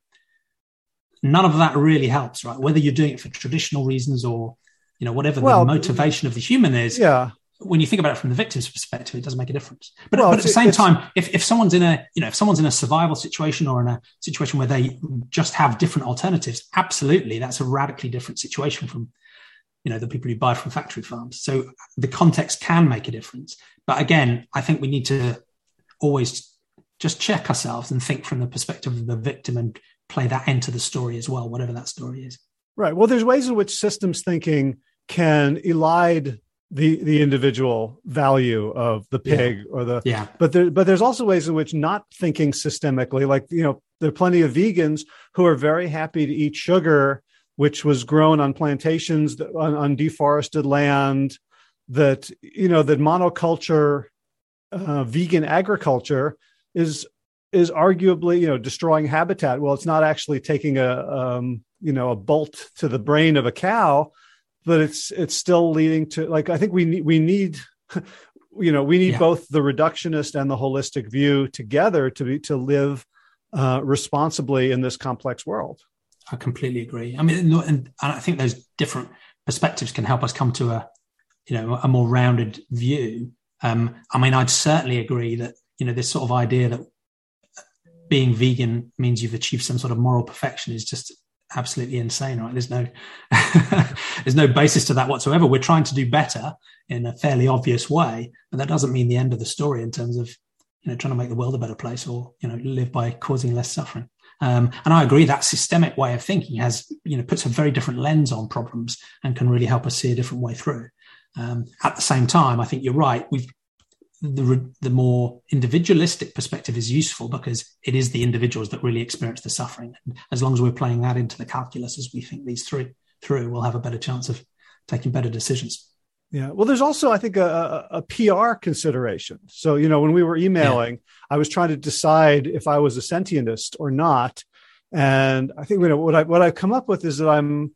none of that really helps, right? Whether you're doing it for traditional reasons or, you know, whatever well, the motivation of the human is. Yeah. When you think about it from the victim's perspective, it doesn't make a difference. But, well, but at the same time, if, if someone's in a, you know, if someone's in a survival situation or in a situation where they just have different alternatives, absolutely, that's a radically different situation from, you know, the people who buy from factory farms. So the context can make a difference. But again, I think we need to always just check ourselves and think from the perspective of the victim and play that into the story as well, whatever that story is. Right. Well, there's ways in which systems thinking can elide the the individual value of the pig yeah. or the yeah but there but there's also ways in which not thinking systemically, like, you know, there are plenty of vegans who are very happy to eat sugar which was grown on plantations that, on, on deforested land, that, you know, that monoculture uh, vegan agriculture is is arguably, you know, destroying habitat. Well, it's not actually taking a um, you know, a bolt to the brain of a cow, but it's it's still leading to, like, I think we need we need you know we need yeah. both the reductionist and the holistic view together to be to live uh, responsibly in this complex world. I completely agree. I mean, and I think those different perspectives can help us come to a, you know, a more rounded view. Um, I mean, I'd certainly agree that, you know, this sort of idea that being vegan means you've achieved some sort of moral perfection is just absolutely insane, right? There's no there's no basis to that whatsoever. We're trying to do better in a fairly obvious way, but that doesn't mean the end of the story in terms of, you know, trying to make the world a better place or, you know, live by causing less suffering. Um, and I agree that systemic way of thinking has, you know, puts a very different lens on problems and can really help us see a different way through. Um, at the same time, I think you're right. We've the the more individualistic perspective is useful because it is the individuals that really experience the suffering. And as long as we're playing that into the calculus as we think these through, through, we'll have a better chance of taking better decisions. Yeah. Well, there's also, I think, a, a, a P R consideration. So, you know, when we were emailing, yeah. I was trying to decide if I was a sentientist or not. And I think, you know, what I what I've come up with is that I'm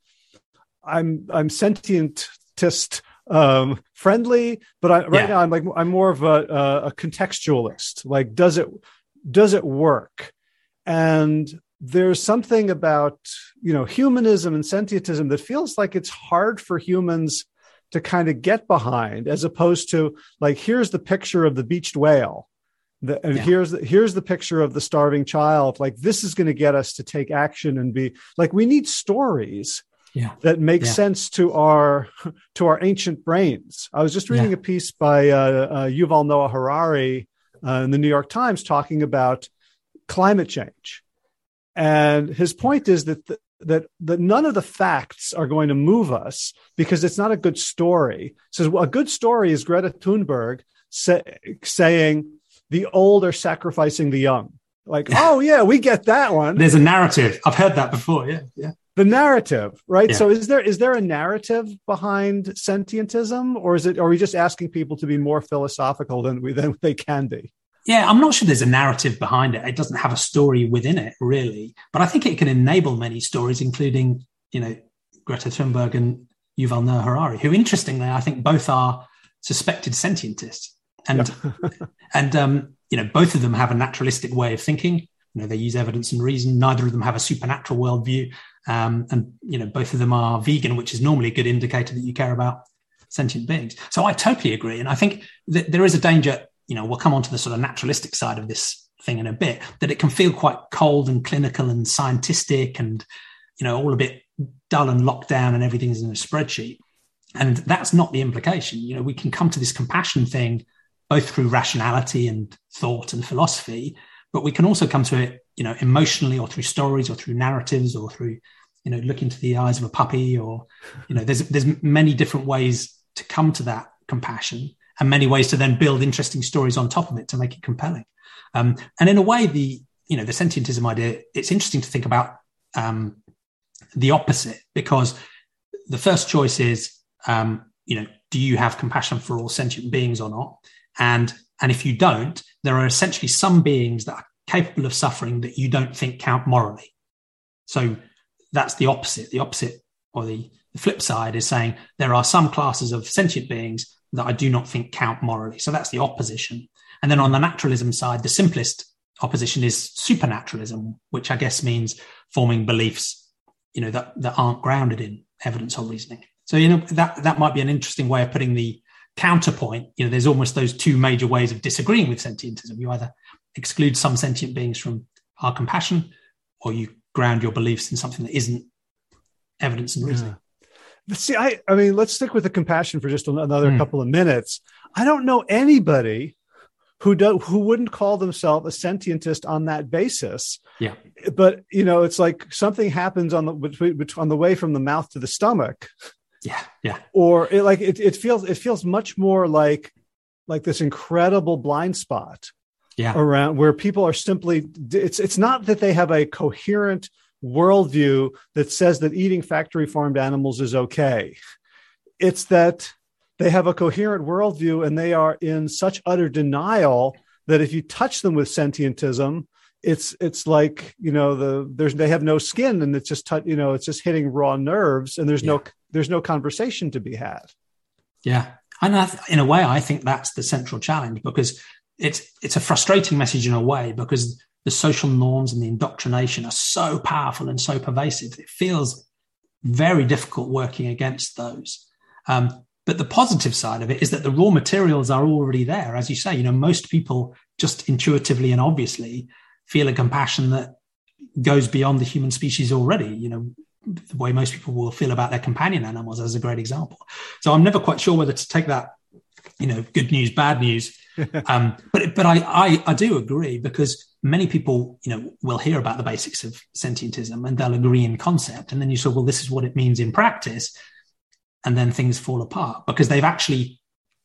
I'm I'm sentientist um, friendly, but I, right yeah. now I'm like I'm more of a, a contextualist. Like, does it does it work? And there's something about, you know, humanism and sentientism that feels like it's hard for humans to kind of get behind, as opposed to, like, here's the picture of the beached whale, the, and yeah. here's the, here's the picture of the starving child. Like, this is going to get us to take action and be like, we need stories yeah. that make yeah. sense to our to our ancient brains. I was just reading yeah. a piece by uh, uh, Yuval Noah Harari uh, in the New York Times talking about climate change, and his point is that the, that that none of the facts are going to move us because it's not a good story. So well, a good story is Greta Thunberg say, saying the old are sacrificing the young. Like, oh yeah, we get that one. There's a narrative. I've heard that before. Yeah, yeah. The narrative, right? Yeah. So is there is there a narrative behind sentientism, or is it are we just asking people to be more philosophical than we than they can be? Yeah, I'm not sure there's a narrative behind it. It doesn't have a story within it, really. But I think it can enable many stories, including, you know, Greta Thunberg and Yuval Noah Harari, who, interestingly, I think both are suspected sentientists. And, yeah. and um, you know, both of them have a naturalistic way of thinking. You know, they use evidence and reason. Neither of them have a supernatural worldview. Um, and, you know, both of them are vegan, which is normally a good indicator that you care about sentient beings. So I totally agree. And I think that there is a danger, you know, we'll come on to the sort of naturalistic side of this thing in a bit, that it can feel quite cold and clinical and scientistic and, you know, all a bit dull and locked down and everything's in a spreadsheet. And that's not the implication. You know, we can come to this compassion thing both through rationality and thought and philosophy, but we can also come to it, you know, emotionally or through stories or through narratives or through, you know, look into the eyes of a puppy or, you know, there's there's many different ways to come to that compassion and many ways to then build interesting stories on top of it to make it compelling. Um, and in a way, the, you know, the sentientism idea, it's interesting to think about um, the opposite, because the first choice is, um, you know, do you have compassion for all sentient beings or not? And, and if you don't, there are essentially some beings that are capable of suffering that you don't think count morally. So that's the opposite. The opposite, or the, the flip side, is saying there are some classes of sentient beings that I do not think count morally. So that's the opposition. And then on the naturalism side, the simplest opposition is supernaturalism, which I guess means forming beliefs, you know, that, that aren't grounded in evidence or reasoning. So, you know, that, that might be an interesting way of putting the counterpoint. You know, there's almost those two major ways of disagreeing with sentientism. You either exclude some sentient beings from our compassion, or you ground your beliefs in something that isn't evidence and reasoning. Yeah. See, I, I mean, let's stick with the compassion for just another mm. couple of minutes. I don't know anybody who do, who wouldn't call themselves a sentientist on that basis. Yeah. But, you know, it's like something happens on the between, on the way from the mouth to the stomach. Yeah. Yeah. Or it, like it, it feels it feels much more like like this incredible blind spot. Yeah. Around where people are simply, it's it's not that they have a coherent worldview that says that eating factory farmed animals is okay. It's that they have a coherent worldview and they are in such utter denial that if you touch them with sentientism, it's it's like, you know, the there's they have no skin and it's just you know it's just hitting raw nerves and there's yeah. no there's no conversation to be had. Yeah, and I, in a way, I think that's the central challenge, because it's it's a frustrating message in a way, because the social norms and the indoctrination are so powerful and so pervasive. It feels very difficult working against those. Um, but the positive side of it is that the raw materials are already there. As you say, you know, most people just intuitively and obviously feel a compassion that goes beyond the human species already. You know, the way most people will feel about their companion animals as a great example. So I'm never quite sure whether to take that, you know, good news, bad news. um, but but I, I I do agree, because many people, you know, will hear about the basics of sentientism and they'll agree in concept. And then you say, well, this is what it means in practice. And then things fall apart, because they've actually,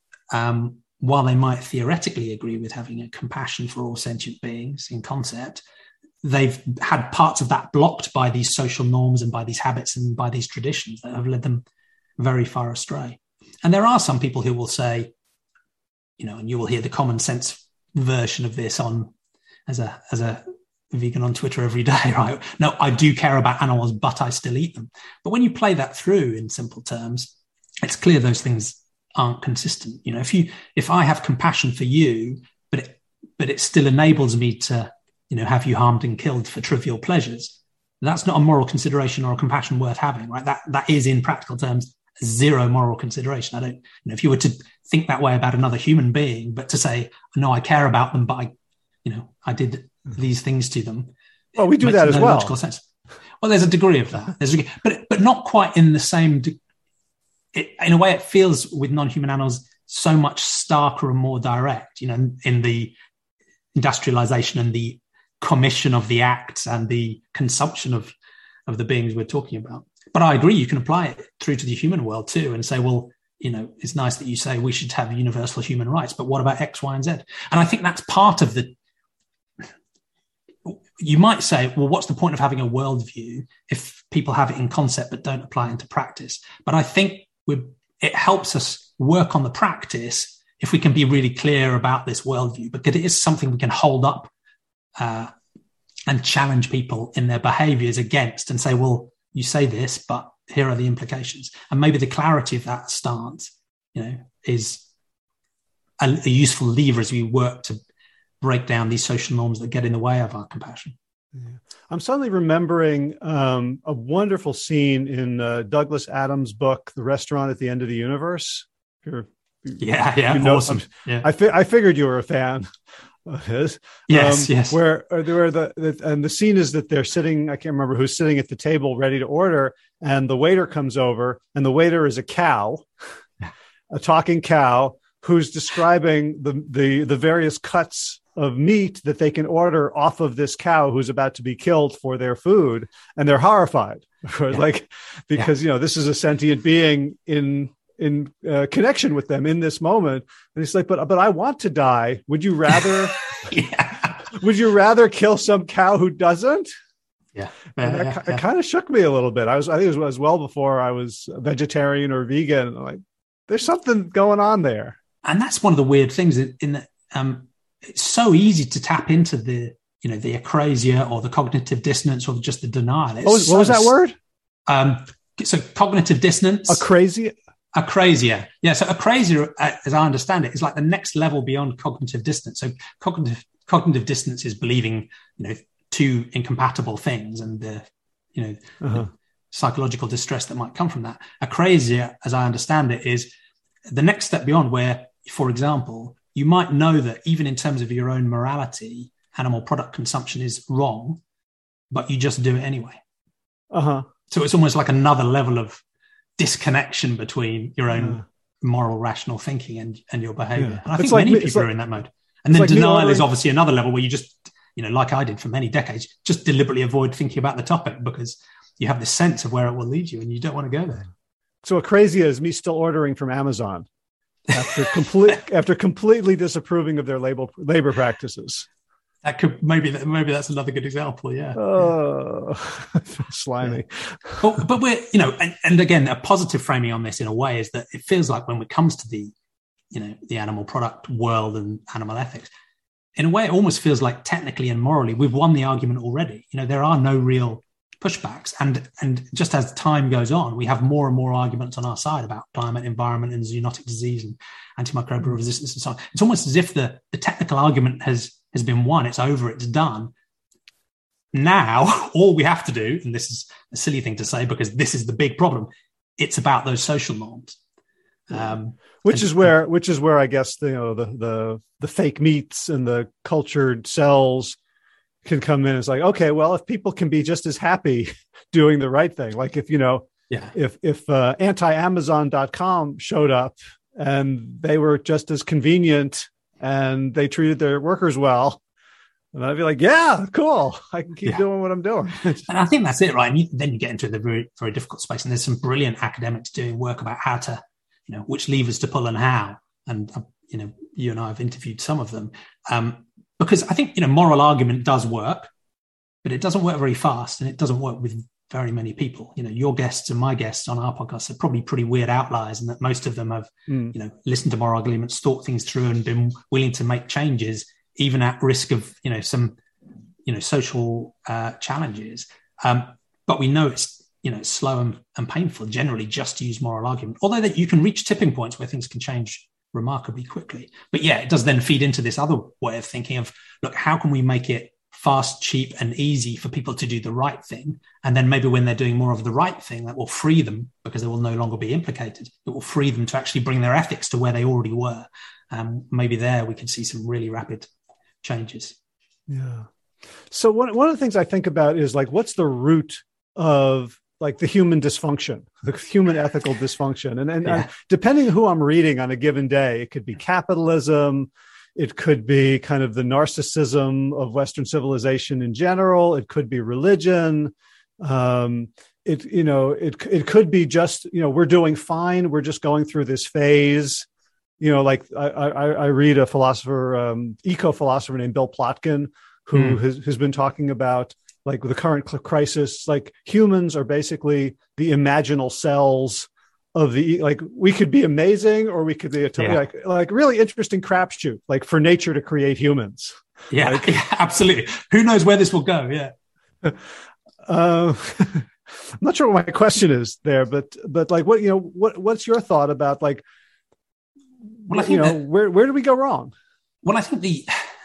um, while they might theoretically agree with having a compassion for all sentient beings in concept, they've had parts of that blocked by these social norms and by these habits and by these traditions that have led them very far astray. And there are some people who will say, you know, and you will hear the common sense version of this on as a as a vegan on Twitter every day, right? No, I do care about animals, but I still eat them. But when you play that through in simple terms, it's clear those things aren't consistent. You know, if you if I have compassion for you, but it, but it still enables me to, you know, have you harmed and killed for trivial pleasures, that's not a moral consideration or a compassion worth having, right? That that is, in practical terms, zero moral consideration. I don't, you know, if you were to think that way about another human being, but to say, no, I care about them, but I, you know, I did these things to them. Well, we do that as no well. Logical sense. Well, there's a degree of that. There's a degree, but but not quite in the same. De- it, in a way, it feels with non-human animals so much starker and more direct. You know, in the industrialization and the commission of the acts and the consumption of of the beings we're talking about. But I agree, you can apply it through to the human world too, and say, well, you know, it's nice that you say we should have universal human rights, but what about X, Y, and Z? And I think that's part of the you might say, well, what's the point of having a worldview if people have it in concept but don't apply it into practice? But I think we it helps us work on the practice if we can be really clear about this worldview, because it is something we can hold up uh, and challenge people in their behaviors against and say, well, you say this, but here are the implications. And maybe the clarity of that stance, you know, is a, a useful lever as we work to break down these social norms that get in the way of our compassion. Yeah. I'm suddenly remembering um, a wonderful scene in uh, Douglas Adams' book, The Restaurant at the End of the Universe. If you're, yeah, yeah, you know, awesome. Yeah. I, fi- I figured you were a fan of his. Yes, um, yes. Where, where the, the and the scene is that they're sitting, I can't remember who's sitting at the table ready to order, and the waiter comes over, and the waiter is a cow, a talking cow, who's describing the the the various cuts of meat that they can order off of this cow who's about to be killed for their food. And they're horrified, yeah. like, because, yeah. you know, this is a sentient being in, in uh, connection with them in this moment. And he's like, but, but I want to die. Would you rather, yeah. would you rather kill some cow who doesn't? Yeah. And yeah, that, yeah. It kind of shook me a little bit. I was, I think it was, was well before I was vegetarian or vegan. Like, there's something going on there. And that's one of the weird things in, in that, um, it's so easy to tap into the, you know, the acrasia or the cognitive dissonance or just the denial. It's what was, so, what was that word? Um, so cognitive dissonance. Acrasia? Acrasia. Yeah. So acrasia, as I understand it, is like the next level beyond cognitive dissonance. So cognitive cognitive dissonance is believing, you know, two incompatible things and the, you know, uh-huh. the psychological distress that might come from that. Acrasia, as I understand it, is the next step beyond where, for example, you might know that even in terms of your own morality, animal product consumption is wrong, but you just do it anyway. Uh-huh. So it's almost like another level of disconnection between your own uh-huh. moral, rational thinking and, and your behavior. Yeah. And I it's think like, many people like, are in that mode. And then like denial ordering- is obviously another level where you just, you know, like I did for many decades, just deliberately avoid thinking about the topic because you have this sense of where it will lead you and you don't want to go there. So acrasia is me still ordering from Amazon. After complete, after completely disapproving of their labor labor practices, that could maybe that maybe that's another good example. Yeah. Oh, slimy. Yeah. But, but we're you know, and, and again, a positive framing on this in a way is that it feels like when it comes to the, you know, the animal product world and animal ethics, in a way, it almost feels like technically and morally we've won the argument already. You know, there are no real pushbacks, and and just as time goes on, we have more and more arguments on our side about climate, environment, and zoonotic disease and antimicrobial resistance and so on. It's almost as if the, the technical argument has has been won. It's over. It's done. Now, all we have to do, and this is a silly thing to say because this is the big problem, it's about those social norms. Um, which and, is where, which is where I guess the, you know, the the the fake meats and the cultured cells can come in. It's like, okay, well, if people can be just as happy doing the right thing, like if, you know, yeah, if, if uh, anti amazon dot com showed up and they were just as convenient and they treated their workers well, and I'd be like, yeah, cool. I can keep yeah. doing what I'm doing. And I think that's it, right? And you, then you get into the very, very difficult space. And there's some brilliant academics doing work about how to, you know, which levers to pull and how. And, uh, you know, you and I have interviewed some of them. Um, Because I think, you know, moral argument does work, but it doesn't work very fast and it doesn't work with very many people. You know, your guests and my guests on our podcast are probably pretty weird outliers, and that most of them have, mm. you know, listened to moral arguments, thought things through and been willing to make changes, even at risk of, you know, some, you know, social uh, challenges. Um, but we know it's, you know, it's slow and, and painful generally just to use moral argument, although that you can reach tipping points where things can change remarkably quickly. But yeah, it does then feed into this other way of thinking of, look, how can we make it fast, cheap, and easy for people to do the right thing? And then maybe when they're doing more of the right thing, that will free them because they will no longer be implicated. It will free them to actually bring their ethics to where they already were. Um, maybe there we can see some really rapid changes. Yeah. So one, one of the things I think about is like, what's the root of like the human dysfunction, the human ethical dysfunction. And, and yeah. uh, depending who I'm reading on a given day, it could be capitalism. It could be kind of the narcissism of Western civilization in general. It could be religion. Um, it, you know, it, it could be just, you know, we're doing fine. We're just going through this phase. You know, like I, I, I read a philosopher, um, eco-philosopher named Bill Plotkin, who mm. has, has been talking about like the current crisis, like humans are basically the imaginal cells of the, like we could be amazing or we could be a totally, yeah. like like really interesting crapshoot, like for nature to create humans. Yeah, like, yeah, absolutely. Who knows where this will go? Yeah. Uh, I'm not sure what my question is there, but but like what you know what what's your thought about like well I think you know that, where where do we go wrong? Well, I think the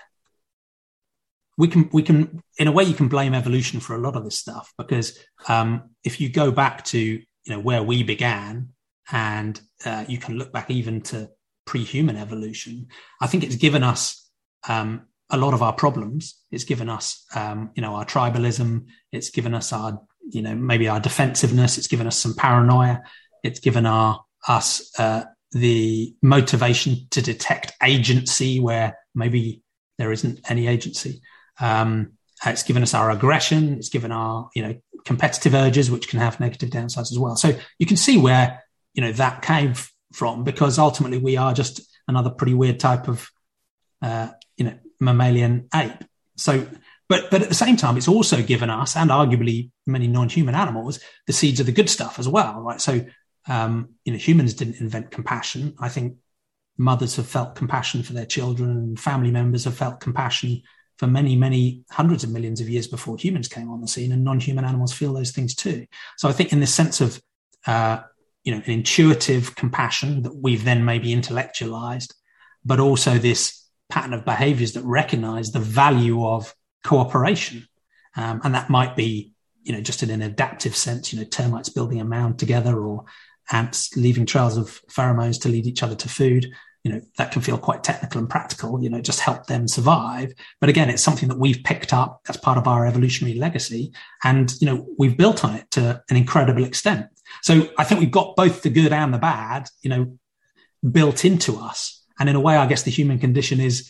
we can we can in a way you can blame evolution for a lot of this stuff, because um, if you go back to you know where we began, and uh, you can look back even to pre-human evolution, I think it's given us um, a lot of our problems. It's given us um, you know our tribalism. It's given us our you know maybe our defensiveness. It's given us some paranoia. It's given our us uh, the motivation to detect agency where maybe there isn't any agency. Um, it's given us our aggression. It's given our, you know, competitive urges, which can have negative downsides as well. So you can see where, you know, that came f- from, because ultimately we are just another pretty weird type of, uh, you know, mammalian ape. So, but, but at the same time, it's also given us, and arguably many non-human animals, the seeds of the good stuff as well, right? So, um, you know, humans didn't invent compassion. I think mothers have felt compassion for their children, and family members have felt compassion for many, many hundreds of millions of years before humans came on the scene, and non-human animals feel those things too. So I think in this sense of, uh, you know, an intuitive compassion that we've then maybe intellectualized, but also this pattern of behaviors that recognize the value of cooperation. Um, and that might be, you know, just in an adaptive sense, you know, termites building a mound together, or ants leaving trails of pheromones to lead each other to food. You know, that can feel quite technical and practical, you know, just help them survive. But again, it's something that we've picked up as part of our evolutionary legacy. And, you know, we've built on it to an incredible extent. So I think we've got both the good and the bad, you know, built into us. And in a way, I guess the human condition is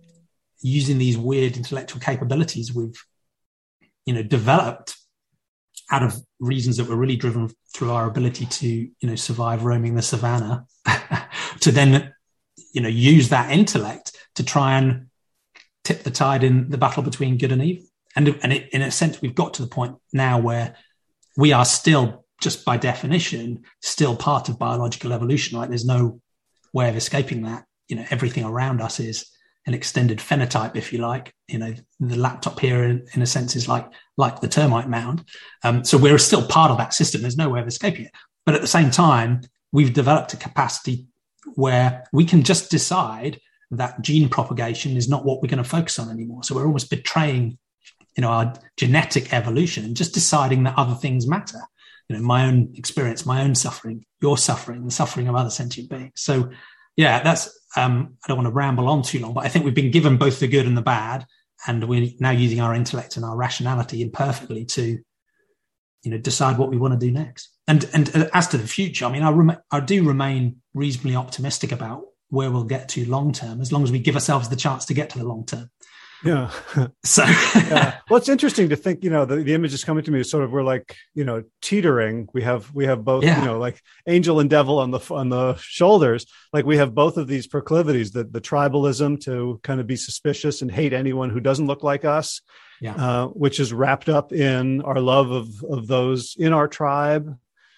using these weird intellectual capabilities we've, you know, developed out of reasons that were really driven through our ability to, you know, survive roaming the savannah, to then, you know, use that intellect to try and tip the tide in the battle between good and evil. And, and it, in a sense, we've got to the point now where we are still, just by definition, still part of biological evolution. Like there's no way of escaping that. You know, everything around us is an extended phenotype, if you like. You know, the laptop here, in, in a sense, is like like the termite mound. Um, so we're still part of that system. There's no way of escaping it. But at the same time, we've developed a capacity where we can just decide that gene propagation is not what we're going to focus on anymore. So we're almost betraying, you know, our genetic evolution and just deciding that other things matter. You know, my own experience, my own suffering, your suffering, the suffering of other sentient beings. So, yeah, that's, um, I don't want to ramble on too long, but I think we've been given both the good and the bad, and we're now using our intellect and our rationality imperfectly to, you know, decide what we want to do next. And and as to the future, I mean, I, rem- I do remain reasonably optimistic about where we'll get to long term, as long as we give ourselves the chance to get to the long term. Yeah. So, yeah. Well, it's interesting to think, you know, the, the image is coming to me is sort of, we're like, you know, teetering. We have, we have both, yeah. you know, like angel and devil on the, on the shoulders. Like we have both of these proclivities, the, the tribalism to kind of be suspicious and hate anyone who doesn't look like us, yeah. uh, which is wrapped up in our love of, of those in our tribe.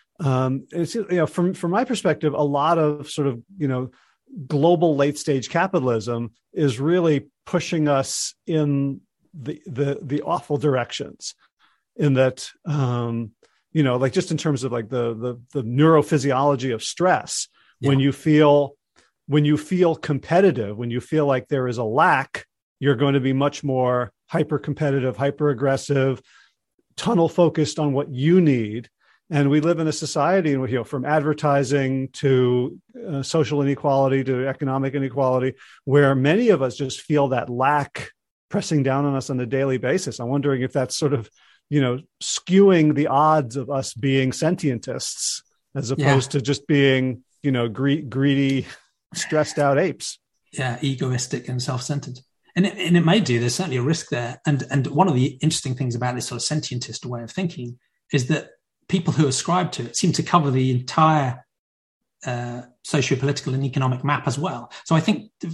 Um, it's, you know, from, from my perspective, a lot of sort of, you know, global late stage capitalism is really pushing us in the the the awful directions, in that um you know, like just in terms of like the the the neurophysiology of stress, yeah. when you feel when you feel competitive, when you feel like there is a lack, you're going to be much more hyper competitive, hyper aggressive, tunnel focused on what you need. And we live in a society, you know, from advertising to uh, social inequality to economic inequality, where many of us just feel that lack pressing down on us on a daily basis. I'm wondering if that's sort of, you know, skewing the odds of us being sentientists as opposed yeah. to just being, you know, gre- greedy, stressed out apes. Yeah, egoistic and self-centered. And it, and it may do. There's certainly a risk there. And and one of the interesting things about this sort of sentientist way of thinking is that people who ascribe to it seem to cover the entire uh, socio-political and economic map as well. So I think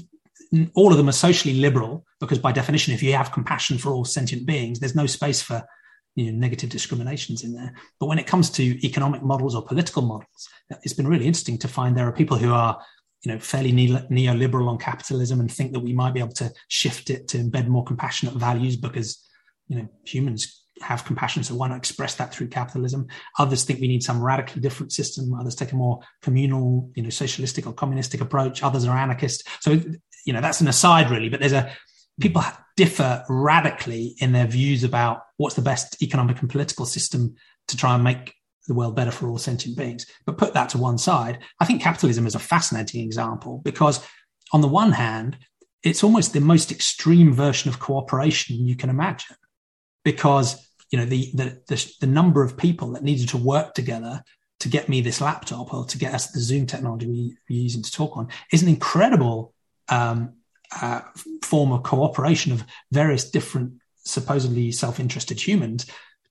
all of them are socially liberal because by definition, if you have compassion for all sentient beings, there's no space for you know, negative discriminations in there. But when it comes to economic models or political models, it's been really interesting to find there are people who are you know, fairly neoliberal on capitalism and think that we might be able to shift it to embed more compassionate values because, you know, humans have compassion, so why not express that through capitalism? Others think we need some radically different system. Others take a more communal, you know, socialistic or communistic approach. Others are anarchist. So, you know, that's an aside really, but there's a, people differ radically in their views about what's the best economic and political system to try and make the world better for all sentient beings. But put that to one side, I think capitalism is a fascinating example because on the one hand, it's almost the most extreme version of cooperation you can imagine because, you know, the, the, the, the number of people that needed to work together to get me this laptop or to get us the Zoom technology we, we're using to talk on is an incredible um, uh, form of cooperation of various different supposedly self-interested humans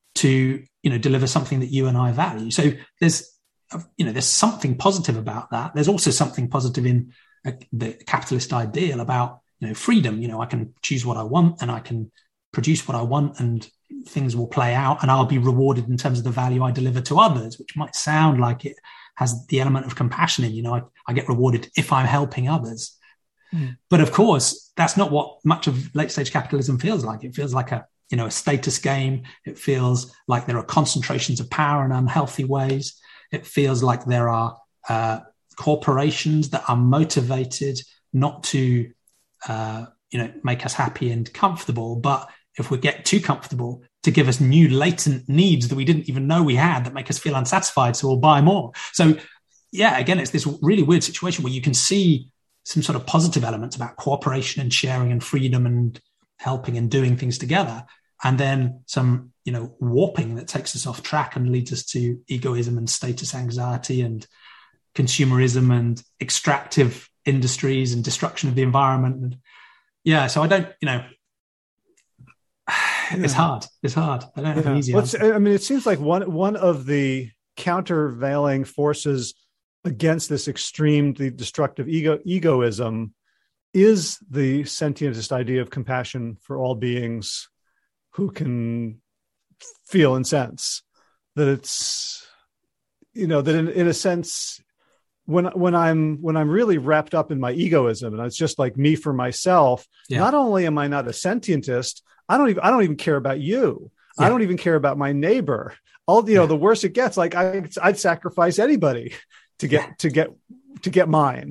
to, you know, deliver something that you and I value. So there's, you know, there's something positive about that. There's also something positive in uh, the capitalist ideal about, you know, freedom. You know, I can choose what I want and I can produce what I want and things will play out and I'll be rewarded in terms of the value I deliver to others, which might sound like it has the element of compassion in, you know, I, I get rewarded if I'm helping others. Mm. But of course, that's not what much of late stage capitalism feels like. It feels like a, you know, a status game. It feels like there are concentrations of power in unhealthy ways. It feels like there are uh, corporations that are motivated not to, uh, you know, make us happy and comfortable, but if we get too comfortable, to give us new latent needs that we didn't even know we had that make us feel unsatisfied, so we'll buy more. So, yeah, again, it's this really weird situation where you can see some sort of positive elements about cooperation and sharing and freedom and helping and doing things together, and then some, you know, warping that takes us off track and leads us to egoism and status anxiety and consumerism and extractive industries and destruction of the environment. And yeah, so I don't, you know, it's yeah. hard. It's hard. I don't have yeah. an easy well, answer. I mean, it seems like one one of the countervailing forces against this extreme, the destructive ego egoism is the sentientist idea of compassion for all beings who can feel and sense. That it's, you know, that in, in a sense, when when I'm when I'm really wrapped up in my egoism and it's just like me for myself, yeah. not only am I not a sentientist, I don't even I don't even care about you. Yeah. I don't even care about my neighbor. All you know, yeah. the worse it gets, like I I'd sacrifice anybody to get yeah. to get to get mine.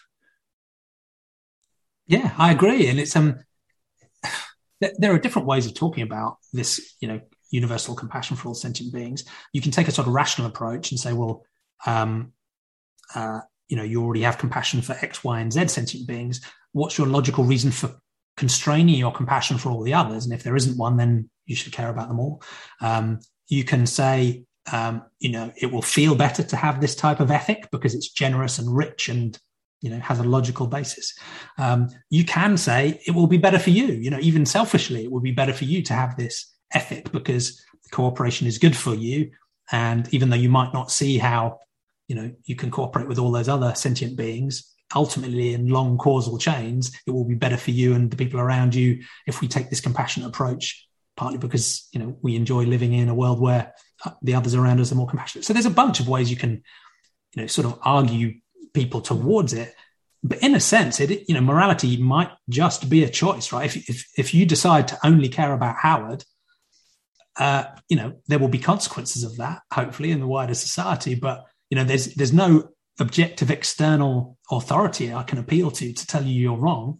Yeah, I agree. And it's um there are different ways of talking about this, you know, universal compassion for all sentient beings. You can take a sort of rational approach and say, well, um, uh, you know, you already have compassion for X, Y, and Z sentient beings. What's your logical reason for constraining your compassion for all the others? And if there isn't one, then you should care about them all. Um, you can say, um, you know, it will feel better to have this type of ethic because it's generous and rich and, you know, has a logical basis. Um, you can say it will be better for you, you know, even selfishly, it will be better for you to have this ethic because cooperation is good for you. And even though you might not see how, you know, you can cooperate with all those other sentient beings, ultimately in long causal chains, it will be better for you and the people around you if we take this compassionate approach, partly because, you know, we enjoy living in a world where the others around us are more compassionate. So there's a bunch of ways you can, you know, sort of argue people towards it. But in a sense, it, you know, morality might just be a choice, right? If if, if you decide to only care about Howard, uh, you know, there will be consequences of that, hopefully, in the wider society. But, you know, there's there's no objective external authority I can appeal to to tell you you're wrong.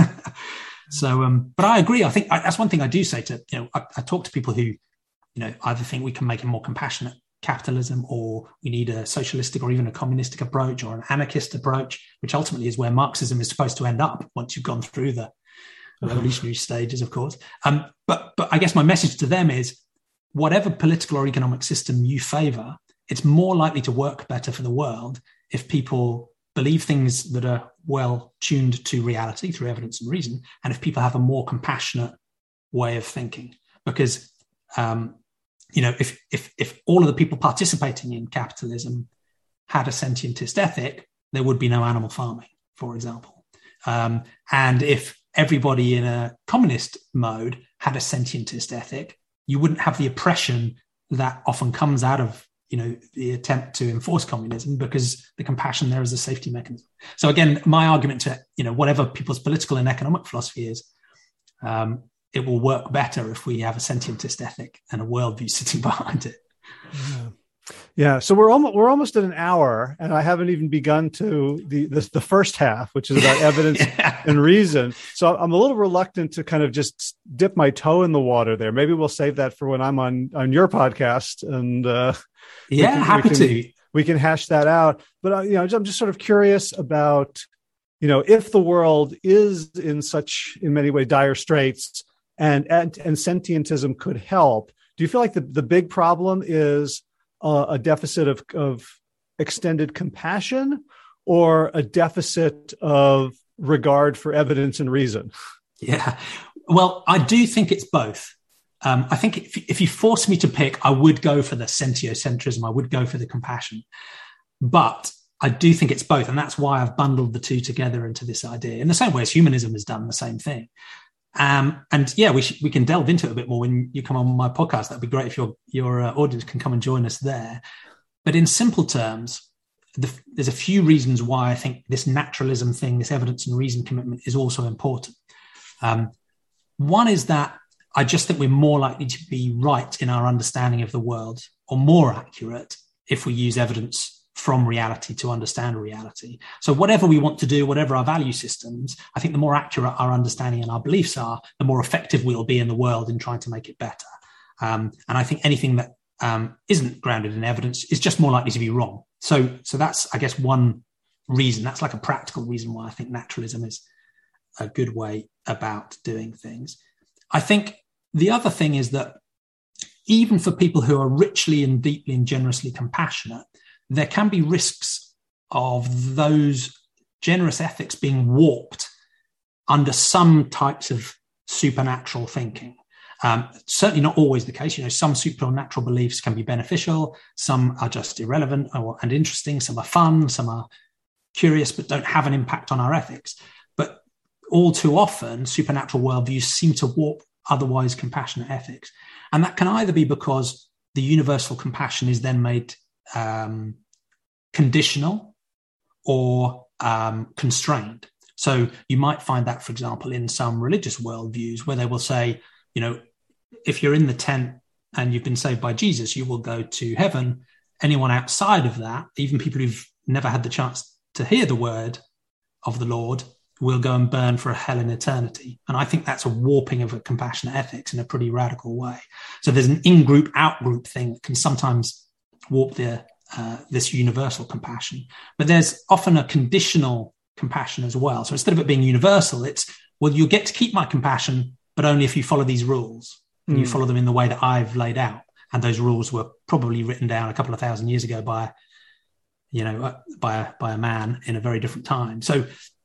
So, um, but I agree. I think I, that's one thing I do say to, you know, I, I talk to people who, you know, either think we can make a more compassionate capitalism or we need a socialistic or even a communistic approach or an anarchist approach, which ultimately is where Marxism is supposed to end up once you've gone through the revolutionary stages, of course. Um, but, but I guess my message to them is whatever political or economic system you favor, it's more likely to work better for the world if people believe things that are well tuned to reality through evidence and reason, and if people have a more compassionate way of thinking. Because, um, you know, if if if all of the people participating in capitalism had a sentientist ethic, there would be no animal farming, for example. Um, and if everybody in a communist mode had a sentientist ethic, you wouldn't have the oppression that often comes out of, you know, the attempt to enforce communism, because the compassion there is a safety mechanism. So again, my argument to, you know, whatever people's political and economic philosophy is, um, it will work better if we have a sentientist ethic and a worldview sitting behind it. Yeah. Yeah, so we're almost we're almost at an hour, and I haven't even begun to the the, the first half, which is about evidence yeah. and reason. So I'm a little reluctant to kind of just dip my toe in the water there. Maybe we'll save that for when I'm on on your podcast, and uh, yeah, can, happy we can, to. We can hash that out. But uh, you know, I'm just sort of curious about, you know, if the world is in such, in many ways, dire straits, and and, and sentientism could help. Do you feel like the, the big problem is uh, a deficit of, of extended compassion, or a deficit of regard for evidence and reason? Yeah, well, I do think it's both. Um, I think if, if you force me to pick, I would go for the sentiocentrism. I would go for the compassion. But I do think it's both. And that's why I've bundled the two together into this idea, in the same way as humanism has done the same thing. Um, and yeah, we sh- we can delve into it a bit more when you come on my podcast. That'd be great if your your uh, audience can come and join us there. But in simple terms, the, there's a few reasons why I think this naturalism thing, this evidence and reason commitment, is also important. Um, one is that I just think we're more likely to be right in our understanding of the world, or more accurate, if we use evidence from reality to understand reality. So whatever we want to do, whatever our value systems, I think the more accurate our understanding and our beliefs are, the more effective we'll be in the world in trying to make it better. Um, and I think anything that um, isn't grounded in evidence is just more likely to be wrong. So, so that's, I guess, one reason. That's like a practical reason why I think naturalism is a good way about doing things. I think the other thing is that even for people who are richly and deeply and generously compassionate, there can be risks of those generous ethics being warped under some types of supernatural thinking. Um, certainly not always the case. You know, some supernatural beliefs can be beneficial. Some are just irrelevant or, and interesting. Some are fun. Some are curious, but don't have an impact on our ethics. But all too often, supernatural worldviews seem to warp otherwise compassionate ethics. And that can either be because the universal compassion is then made um, conditional or um, constrained. So you might find that, for example, in some religious worldviews where they will say, you know, if you're in the tent and you've been saved by Jesus, you will go to heaven. Anyone outside of that, even people who've never had the chance to hear the word of the Lord, will go and burn for a hell in eternity. And I think that's a warping of a compassionate ethics in a pretty radical way. So there's an in-group, out-group thing that can sometimes warp the, uh, this universal compassion. But there's often a conditional compassion as well. So instead of it being universal, it's, well, you'll get to keep my compassion, but only if you follow these rules. And mm. you follow them in the way that I've laid out. And those rules were probably written down a couple of thousand years ago by, you know, by a, by a man in a very different time. So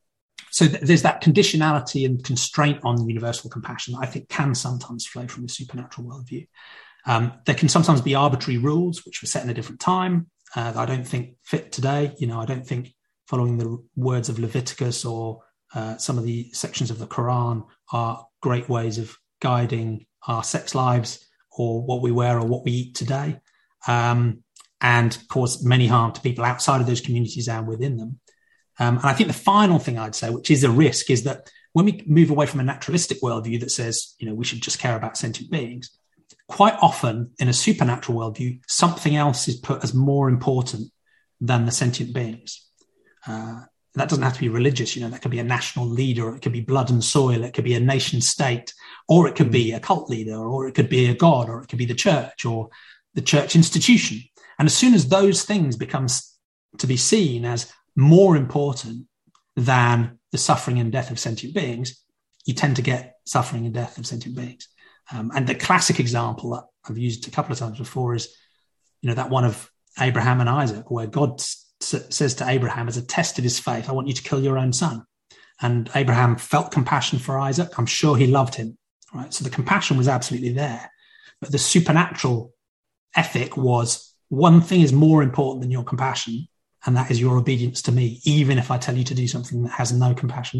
So th- there's that conditionality and constraint on universal compassion that I think can sometimes flow from a supernatural worldview. Um, there can sometimes be arbitrary rules which were set in a different time uh, that I don't think fit today. You know, I don't think following the words of Leviticus or uh, some of the sections of the Quran are great ways of guiding our sex lives or what we wear or what we eat today, um, and cause many harm to people outside of those communities and within them. Um, and I think the final thing I'd say, which is a risk, is that when we move away from a naturalistic worldview that says, you know, we should just care about sentient beings, quite often in a supernatural worldview, something else is put as more important than the sentient beings. Uh, that doesn't have to be religious. You know, that could be a national leader, or it could be blood and soil, it could be a nation state, or it could be a cult leader, or it could be a god, or it could be the church or the church institution. And as soon as those things become to be seen as more important than the suffering and death of sentient beings, you tend to get suffering and death of sentient beings. Um, and the classic example that I've used a couple of times before is, you know, that one of Abraham and Isaac, where God s- says to Abraham, as a test of his faith, I want you to kill your own son. And Abraham felt compassion for Isaac. I'm sure he loved him, right? So the compassion was absolutely there. But the supernatural ethic was, one thing is more important than your compassion, and that is your obedience to me, even if I tell you to do something that has no compassion in it.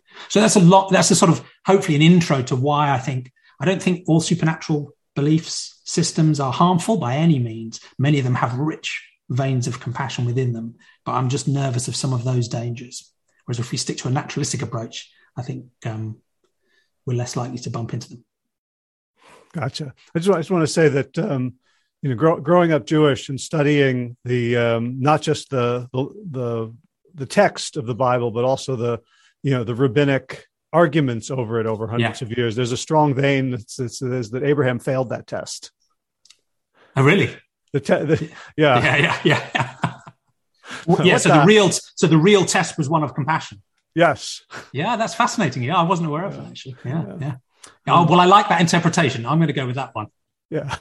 So that's a lot. That's a sort of hopefully an intro to why I think I don't think all supernatural beliefs systems are harmful by any means. Many of them have rich veins of compassion within them, but I'm just nervous of some of those dangers. Whereas if we stick to a naturalistic approach, I think um, we're less likely to bump into them. Gotcha. I just, I just want to say that, um, you know, grow, growing up Jewish and studying the, um, not just the, the, the, the text of the Bible, but also the, you know, the rabbinic arguments over it over hundreds yeah. of years. There's a strong vein that says that Abraham failed that test. Oh, really? The, te- the yeah. Yeah, yeah, yeah. yeah. Well, yeah so that? the real, so the real test was one of compassion. Yes. Yeah, that's fascinating. Yeah, I wasn't aware of that actually. Yeah, yeah. yeah. Oh, well, I like that interpretation. I'm going to go with that one. Yeah.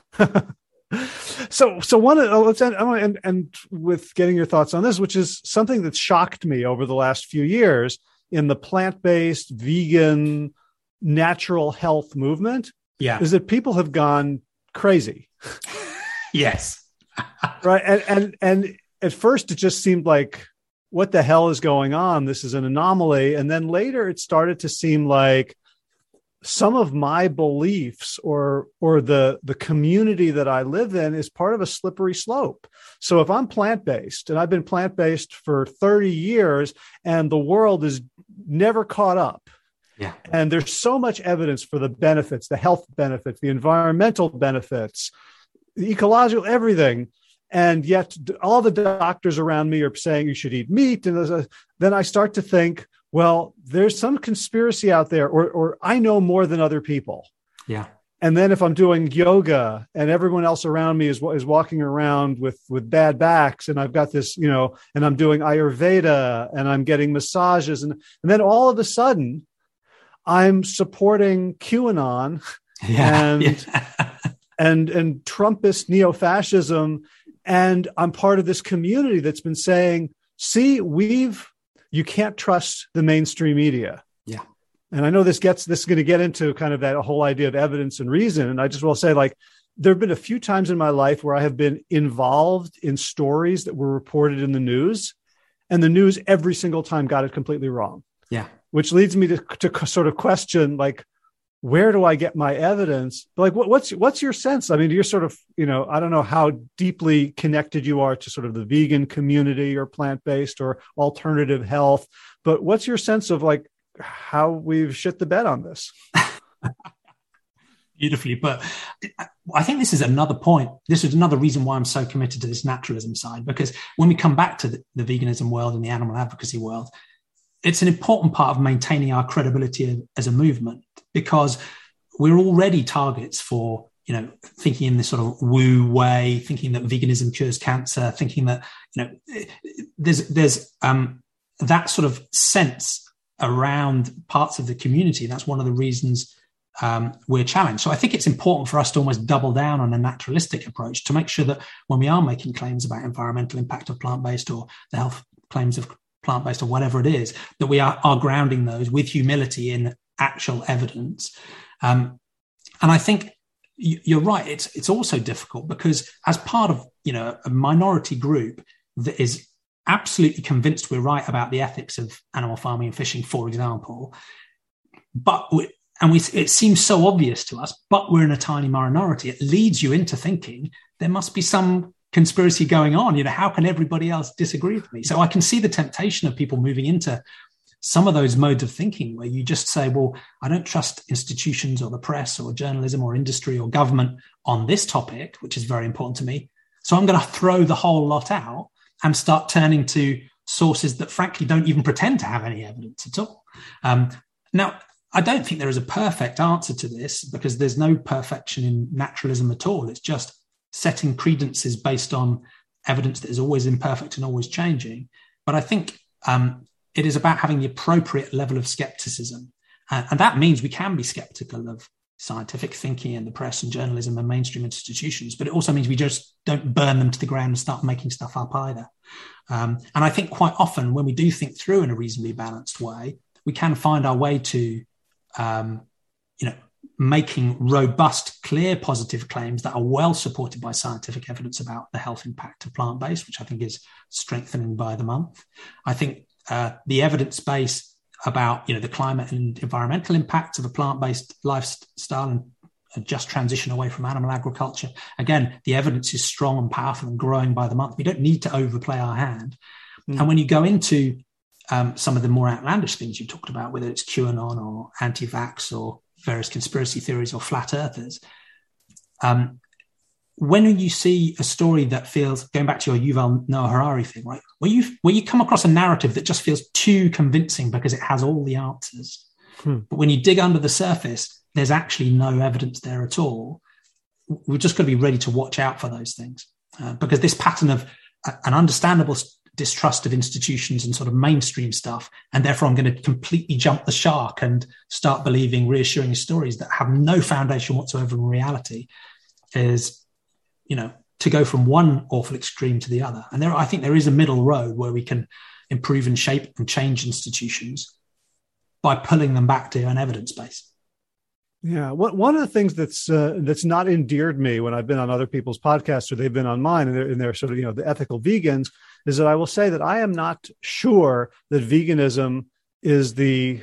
so, so one, uh, let's end, I want to end, end with getting your thoughts on this, which is something that shocked me over the last few years in the plant-based, vegan, natural health movement. Yeah, is that people have gone crazy. Yes. Right. And, and, and at first it just seemed like, what the hell is going on? This is an anomaly. And then later it started to seem like some of my beliefs or, or the, the community that I live in is part of a slippery slope. So if I'm plant-based and I've been plant-based for thirty years and the world is never caught up, yeah. and there's so much evidence for the benefits, the health benefits, the environmental benefits, the ecological, everything. And yet all the doctors around me are saying you should eat meat. And a, then I start to think, well, there's some conspiracy out there, or, or I know more than other people. Yeah. And then if I'm doing yoga and everyone else around me is, is walking around with, with bad backs, and I've got this, you know, and I'm doing Ayurveda and I'm getting massages. And, and then all of a sudden I'm supporting QAnon yeah, and, yeah. and, and Trumpist neo-fascism. And I'm part of this community that's been saying, see, we've, you can't trust the mainstream media. Yeah. And I know this gets, this is going to get into kind of that whole idea of evidence and reason. And I just will say, like, there have been a few times in my life where I have been involved in stories that were reported in the news, and the news every single time got it completely wrong. Yeah. Which leads me to, to sort of question, like, where do I get my evidence? Like, what, what's, what's your sense? I mean, you're sort of, you know, I don't know how deeply connected you are to sort of the vegan community or plant-based or alternative health, but what's your sense of, like, how we've shit the bed on this? Beautifully, but I think this is another point. This is another reason why I'm so committed to this naturalism side, because when we come back to the, the veganism world and the animal advocacy world, it's an important part of maintaining our credibility as a movement, because we're already targets for, you know, thinking in this sort of woo way, thinking that veganism cures cancer, thinking that, you know, there's, there's um, that sort of sense around parts of the community. That's one of the reasons um, we're challenged. So I think it's important for us to almost double down on a naturalistic approach to make sure that when we are making claims about environmental impact of plant-based or the health claims of plant-based or whatever it is, that we are, are grounding those with humility in actual evidence. Um, and I think you're right. It's, it's also difficult because as part of, you know, a minority group that is absolutely convinced we're right about the ethics of animal farming and fishing, for example, but we, and we, it seems so obvious to us, but we're in a tiny minority. It leads you into thinking there must be some conspiracy going on. You know, how can everybody else disagree with me? So I can see the temptation of people moving into some of those modes of thinking where you just say, well, I don't trust institutions or the press or journalism or industry or government on this topic, which is very important to me. So I'm going to throw the whole lot out and start turning to sources that frankly don't even pretend to have any evidence at all. Um, now, I don't think there is a perfect answer to this, because there's no perfection in naturalism at all. It's just setting credences based on evidence that is always imperfect and always changing. But I think um, it is about having the appropriate level of skepticism. Uh, and that means we can be skeptical of scientific thinking and the press and journalism and mainstream institutions, but it also means we just don't burn them to the ground and start making stuff up either. Um, and I think quite often when we do think through in a reasonably balanced way, we can find our way to, um, you know, making robust, clear, positive claims that are well supported by scientific evidence about the health impact of plant-based, which I think is strengthening by the month. I think uh, the evidence base about, you know, the climate and environmental impacts of a plant-based lifestyle and a just transition away from animal agriculture. Again, the evidence is strong and powerful and growing by the month. We don't need to overplay our hand. Mm. And when you go into um, some of the more outlandish things you talked about, whether it's QAnon or anti-vax or various conspiracy theories or flat earthers, um, when you see a story that feels, going back to your Yuval Noah Harari thing, right, where you where you come across a narrative that just feels too convincing because it has all the answers, hmm. but when you dig under the surface, there's actually no evidence there at all. We've just got to be ready to watch out for those things, uh, because this pattern of uh, an understandable distrust of institutions and sort of mainstream stuff, and therefore I'm going to completely jump the shark and start believing reassuring stories that have no foundation whatsoever in reality, is, you know, to go from one awful extreme to the other. And there, I think there is a middle road where we can improve and shape and change institutions by pulling them back to an evidence base. Yeah, one of the things that's uh, that's not endeared me when I've been on other people's podcasts or they've been on mine, and they're, and they're sort of, you know, the ethical vegans, is that I will say that I am not sure that veganism is the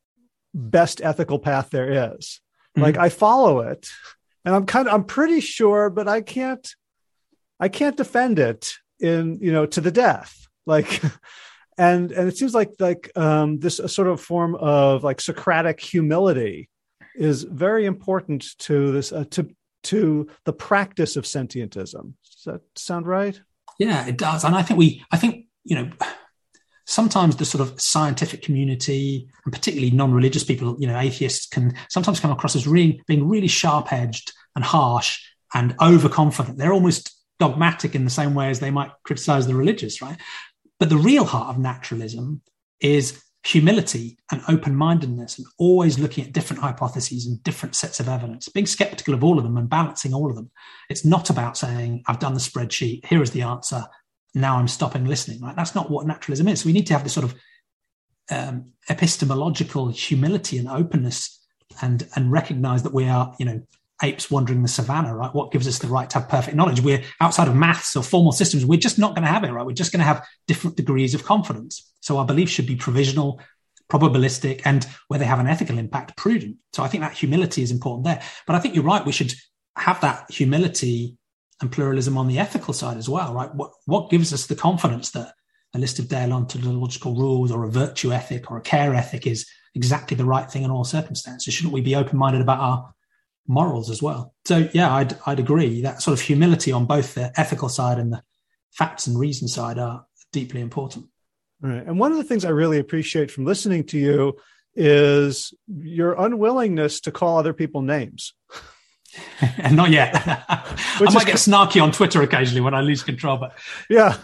best ethical path there is. Mm-hmm. Like, I follow it, and I'm kind of I'm pretty sure, but I can't I can't defend it in, you know, to the death. Like, and and it seems like like um, this sort of form of like Socratic humility is very important to this, uh, to to the practice of sentientism. Does that sound right? Yeah, it does. And I think we, I think, you know, sometimes the sort of scientific community, and particularly non-religious people, you know, atheists, can sometimes come across as really being really sharp-edged and harsh and overconfident. They're almost dogmatic in the same way as they might criticize the religious, right? But the real heart of naturalism is humility and open-mindedness, and always looking at different hypotheses and different sets of evidence, being skeptical of all of them and balancing all of them. It's not about saying, I've done the spreadsheet, here is the answer, now I'm stopping listening. Right? That's not what naturalism is. So we need to have this sort of um, epistemological humility and openness, and and recognize that we are, you know, apes wandering the savannah, right? What gives us the right to have perfect knowledge? We're outside of maths or formal systems. We're just not going to have it, right? We're just going to have different degrees of confidence. So our beliefs should be provisional, probabilistic, and where they have an ethical impact, prudent. So I think that humility is important there. But I think you're right. We should have that humility and pluralism on the ethical side as well, right? What, what gives us the confidence that a list of deontological rules or a virtue ethic or a care ethic is exactly the right thing in all circumstances? Shouldn't we be open-minded about our morals as well? So yeah, I'd I'd agree that sort of humility on both the ethical side and the facts and reason side are deeply important. Right. And one of the things I really appreciate from listening to you is your unwillingness to call other people names. And not yet. I might get snarky on Twitter occasionally when I lose control, but yeah.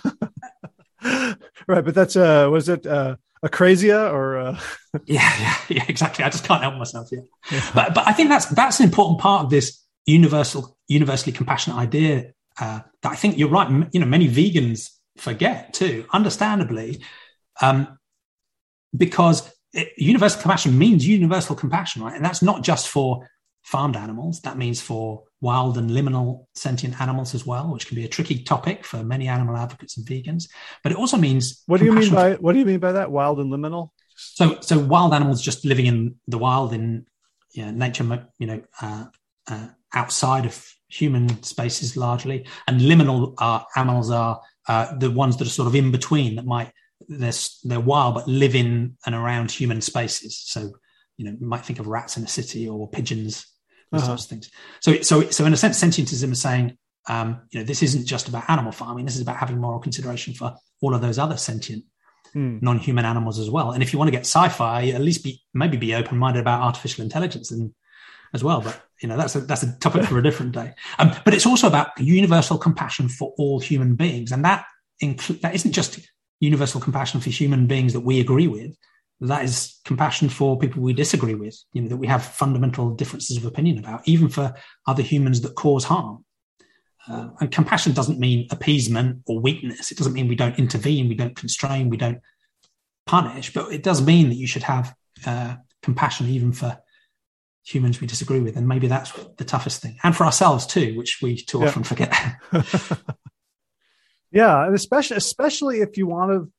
Right, but that's uh was it uh Acrasia or uh... yeah, yeah, yeah, exactly. I just can't help myself. Yeah. yeah, but but I think that's that's an important part of this universal, universally compassionate idea. Uh, that I think you're right. You know, many vegans forget too, understandably, um, because it, universal compassion means universal compassion, right? And that's not just for farmed animals. That means for wild and liminal sentient animals as well, which can be a tricky topic for many animal advocates and vegans. But it also means, what do you mean by what do you mean by that? Wild and liminal? So, so wild animals just living in the wild in you know, nature, you know, uh, uh, outside of human spaces largely, and liminal uh, animals are uh, the ones that are sort of in between, that might they're they're wild but live in and around human spaces. So, you know, you might think of rats in a city or pigeons. Those uh-huh. sorts of things. So, so, so in a sense, sentientism is saying, um, you know, this isn't just about animal farming. This is about having moral consideration for all of those other sentient, mm. non-human animals as well. And if you want to get sci-fi, at least be maybe be open-minded about artificial intelligence and as well. But you know, that's a that's a topic for a different day. Um, but it's also about universal compassion for all human beings, and that include that isn't just universal compassion for human beings that we agree with. That is compassion for people we disagree with, you know, that we have fundamental differences of opinion about, even for other humans that cause harm. Uh, and compassion doesn't mean appeasement or weakness. It doesn't mean we don't intervene, we don't constrain, we don't punish, but it does mean that you should have uh, compassion even for humans we disagree with. And maybe that's the toughest thing. And for ourselves too, which we too yeah. often forget. Yeah, and especially especially if you want to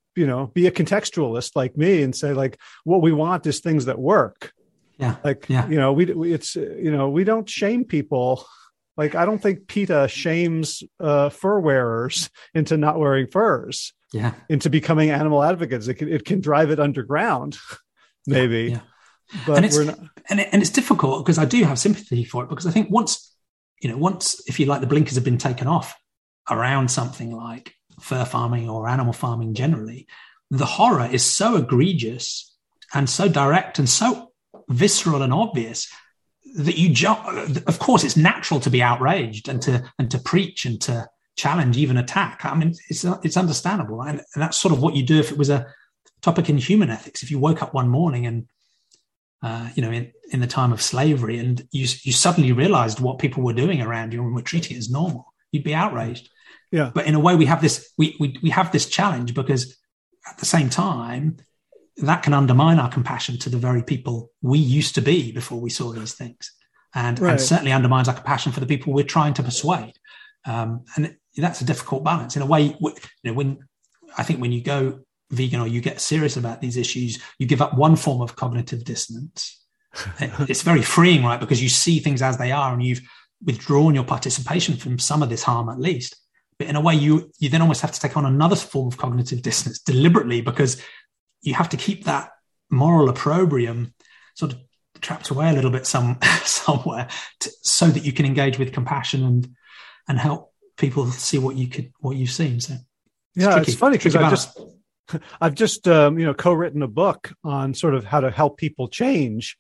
you know, be a contextualist like me and say, like, what we want is things that work. Yeah. Like, yeah. you know, we, we it's, you know, we don't shame people. Like, I don't think PETA shames uh, fur wearers into not wearing furs, yeah, into becoming animal advocates. It can, it can drive it underground, maybe. Yeah, yeah. But and it's we're not... and, it, and it's difficult because I do have sympathy for it, because I think once, you know, once, if you like, the blinkers have been taken off around something like fur farming or animal farming generally, the horror is so egregious and so direct and so visceral and obvious that you jump. Of course, it's natural to be outraged and to and to preach and to challenge, even attack. I mean, it's it's understandable, and, and that's sort of what you do if it was a topic in human ethics. If you woke up one morning and uh, you know, in, in the time of slavery, and you you suddenly realized what people were doing around you and were treating it as normal, you'd be outraged. Yeah. But in a way, we have this we we we have this challenge, because at the same time, that can undermine our compassion to the very people we used to be before we saw these things, and, right. and certainly undermines our compassion for the people we're trying to persuade. Um, and that's a difficult balance. In a way, you know, when I think when you go vegan or you get serious about these issues, you give up one form of cognitive dissonance. It's very freeing, right? Because you see things as they are, and you've withdrawn your participation from some of this harm, at least. But in a way, you you then almost have to take on another form of cognitive dissonance deliberately, because you have to keep that moral opprobrium sort of trapped away a little bit some somewhere, to, so that you can engage with compassion and and help people see what you could what you've seen. So it's yeah, tricky. It's funny because I've just I've just um, you know co-written a book on sort of how to help people change,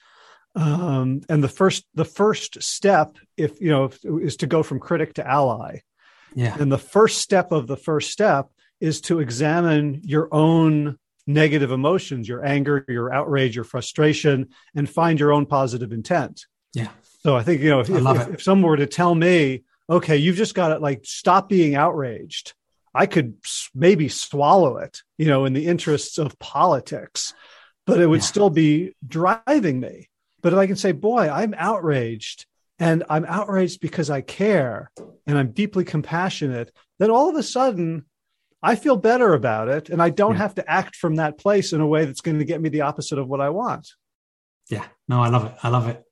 um, and the first the first step, if you know, if, is to go from critic to ally. Yeah, and the first step of the first step is to examine your own negative emotions, your anger, your outrage, your frustration, and find your own positive intent. Yeah. So I think, you know, if, if, if someone were to tell me, okay, you've just got to like stop being outraged, I could maybe swallow it, you know, in the interests of politics, but it would yeah. still be driving me. But if I can say, boy, I'm outraged, and I'm outraged because I care and I'm deeply compassionate, then all of a sudden I feel better about it, and I don't yeah. have to act from that place in a way that's going to get me the opposite of what I want. Yeah, no, I love it. I love it.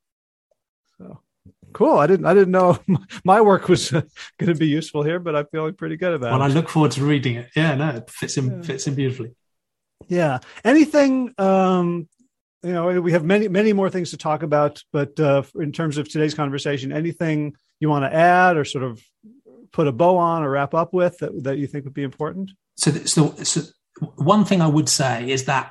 So cool. I didn't, I didn't know my work was going to be useful here, but I'm feeling pretty good about well, it. Well, I look forward to reading it. Yeah, no, it fits in, yeah. fits in beautifully. Yeah. Anything, um, you know, we have many, many more things to talk about, but uh, in terms of today's conversation, anything you want to add or sort of put a bow on or wrap up with that, that you think would be important? So, so, so one thing I would say is that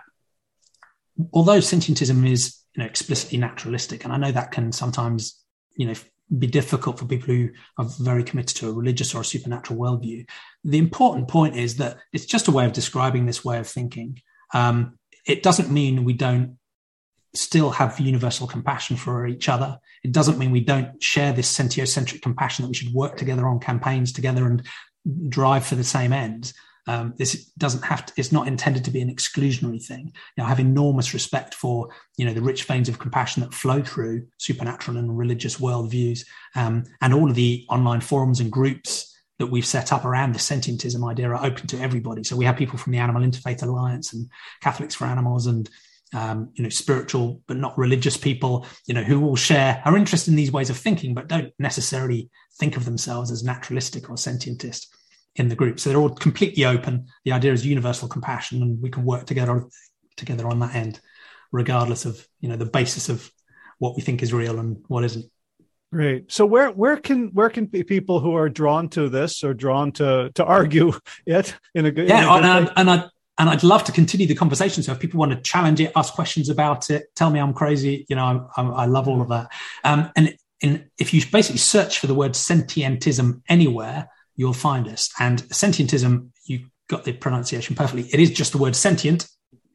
although sentientism is, you know, explicitly naturalistic, and I know that can sometimes, you know, be difficult for people who are very committed to a religious or a supernatural worldview, the important point is that it's just a way of describing this way of thinking. Um, it doesn't mean we don't still have universal compassion for each other. It doesn't mean we don't share this sentiocentric compassion, that we should work together on campaigns together and drive for the same ends. Um, this doesn't have to, it's not intended to be an exclusionary thing. You know, I have enormous respect for, you know, the rich veins of compassion that flow through supernatural and religious worldviews, um, and all of the online forums and groups that we've set up around the sentientism idea are open to everybody. So we have people from the Animal Interfaith Alliance and Catholics for Animals and Um, you know, spiritual but not religious people, you know, who all share, are interested in these ways of thinking, but don't necessarily think of themselves as naturalistic or sentientist in the group. So they're all completely open. The idea is universal compassion, and we can work together together on that end, regardless of, you know, the basis of what we think is real and what isn't. Great. So where where can where can people who are drawn to this or drawn to to argue it in a good yeah, in a good and, way? and I. And I'd love to continue the conversation. So if people want to challenge it, ask questions about it, tell me I'm crazy, you know, I, I, I love all of that. Um, and in, if you basically search for the word sentientism anywhere, you'll find us. And sentientism, you got the pronunciation perfectly. It is just the word sentient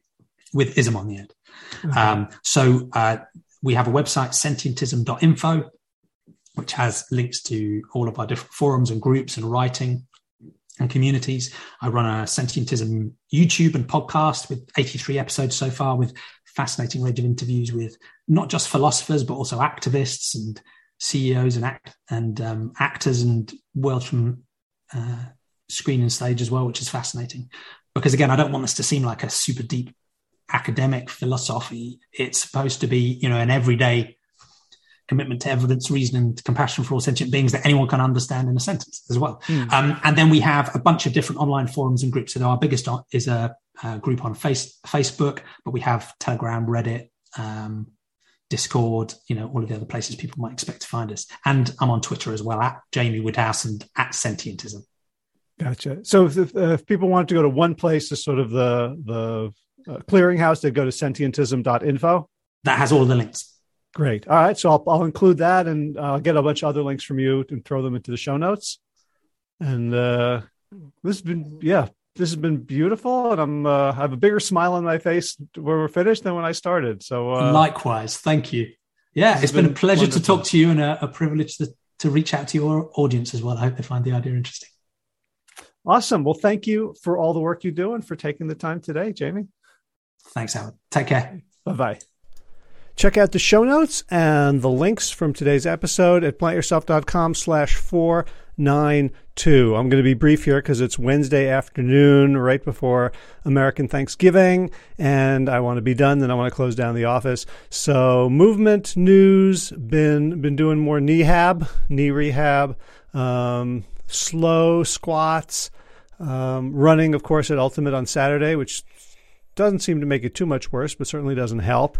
with ism on the end. Mm-hmm. Um, so uh, we have a website, sentientism dot info, which has links to all of our different forums and groups and writing and communities. I run a Sentientism YouTube and podcast with eighty-three episodes so far, with fascinating range of interviews with not just philosophers, but also activists and C E Os and act and um, actors and world from uh, screen and stage as well, which is fascinating. because again, I don't want this to seem like a super deep academic philosophy. It's supposed to be, you know, an everyday commitment to evidence, reason, and compassion for all sentient beings that anyone can understand in a sentence as well. Mm. Um, and then we have a bunch of different online forums and groups. So our biggest is a, a group on face, Facebook, but we have Telegram, Reddit, um, Discord, you know, all of the other places people might expect to find us. And I'm on Twitter as well, at Jamie Woodhouse and at Sentientism. Gotcha. So if, if, if people wanted to go to one place as sort of the, the uh, clearinghouse, they'd go to sentientism dot info. That has all of the links. Great. All right. So I'll, I'll include that, and I'll get a bunch of other links from you and throw them into the show notes. And uh, this has been, yeah, this has been beautiful. And I'm, uh, I have a bigger smile on my face where we're finished than when I started. So uh, likewise. Thank you. Yeah, it's been, been a pleasure wonderful. to talk to you, and a, a privilege to, to reach out to your audience as well. I hope they find the idea interesting. Awesome. Well, thank you for all the work you do and for taking the time today, Jamie. Thanks, Howard. Take care. Bye-bye. Check out the show notes and the links from today's episode at plantyourself.com slash 492. I'm going to be brief here because it's Wednesday afternoon, right before American Thanksgiving, and I want to be done, then I want to close down the office. So movement news, been been doing more knee-hab, knee rehab, um, slow squats, um, running, of course, at Ultimate on Saturday, which doesn't seem to make it too much worse, but certainly doesn't help.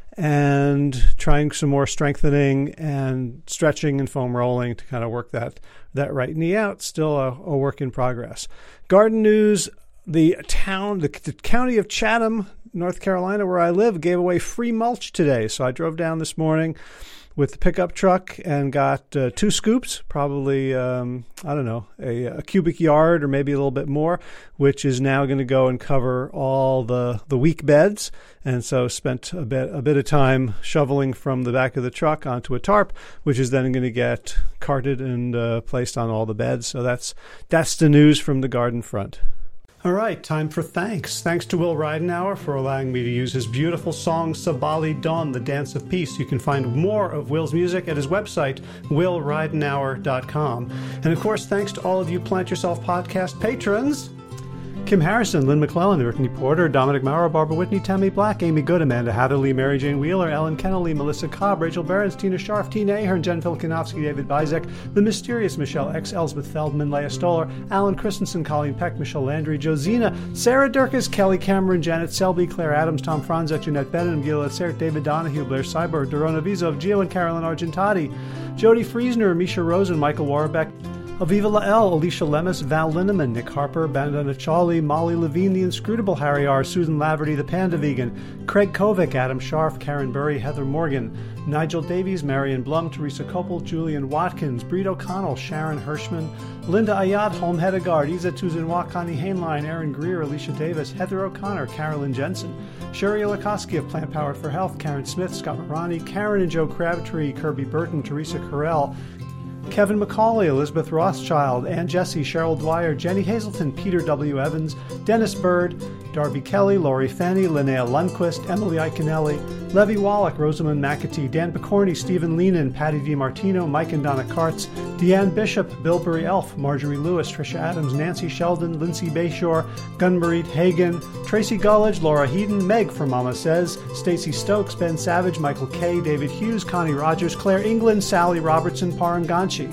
And trying some more strengthening and stretching and foam rolling to kind of work that that right knee out. Still a, a work in progress. Garden news, the town, the, the county of Chatham, North Carolina, where I live, gave away free mulch today. So I drove down this morning with the pickup truck and got uh, two scoops, probably, um, I don't know, a, a cubic yard or maybe a little bit more, which is now going to go and cover all the, the weak beds. And so spent a bit a bit of time shoveling from the back of the truck onto a tarp, which is then going to get carted and uh, placed on all the beds. So that's that's the news from the garden front. All right, time for thanks. Thanks to Will Ridenauer for allowing me to use his beautiful song Sabali Dawn, the Dance of Peace. You can find more of Will's music at his website, will ridenauer dot com. And of course, thanks to all of you Plant Yourself podcast patrons. Kim Harrison, Lynn McClellan, Brittany Porter, Dominic Maurer, Barbara Whitney, Tammy Black, Amy Good, Amanda Hatherley, Mary Jane Wheeler, Ellen Kennelly, Melissa Cobb, Rachel Behrens, Tina Scharf, Tina Ahern, Jen Filkinovsky, David Bizek, The Mysterious Michelle X, Elsbeth Feldman, Leah Stoller, Alan Christensen, Colleen Peck, Michelle Landry, Josina, Sarah Durkis, Kelly Cameron, Janet Selby, Claire Adams, Tom Franzek, Jeanette Benham, Gila Sert, David Donahue, Blair Cyber, Dorona Vizov, Gio and Carolyn Argentati, Jody Friesner, Misha Rosen, Michael Warbeck, Aviva Lael, Alicia Lemus, Val Linneman, Nick Harper, Bandana Charlie, Molly Levine, The Inscrutable, Harry R., Susan Laverty, The Panda Vegan, Craig Kovic, Adam Scharf, Karen Burry, Heather Morgan, Nigel Davies, Marion Blum, Teresa Koppel, Julian Watkins, Breed O'Connell, Sharon Hirschman, Linda Ayad, Holm Hedegaard, Isa Tuzinwa, Connie Hainline, Aaron Greer, Alicia Davis, Heather O'Connor, Carolyn Jensen, Sherry Olakoski of Plant Powered for Health, Karen Smith, Scott Marani, Karen and Joe Crabtree, Kirby Burton, Teresa Carell, Kevin McCauley, Elizabeth Rothschild, Ann Jesse, Cheryl Dwyer, Jenny Hazelton, Peter W. Evans, Dennis Bird, Darby Kelly, Lori Fanny, Linnea Lundquist, Emily Iconelli, Levy Wallach, Rosamund McAtee, Dan Picorni, Stephen Leenan, Patty DiMartino, Mike and Donna Kartz, Deanne Bishop, Billbury Elf, Marjorie Lewis, Tricia Adams, Nancy Sheldon, Lindsay Bayshore, Gunmarie Hagan, Tracy Gullidge, Laura Heaton, Meg from Mama Says, Stacey Stokes, Ben Savage, Michael Kay, David Hughes, Connie Rogers, Claire England, Sally Robertson, Paranganchi,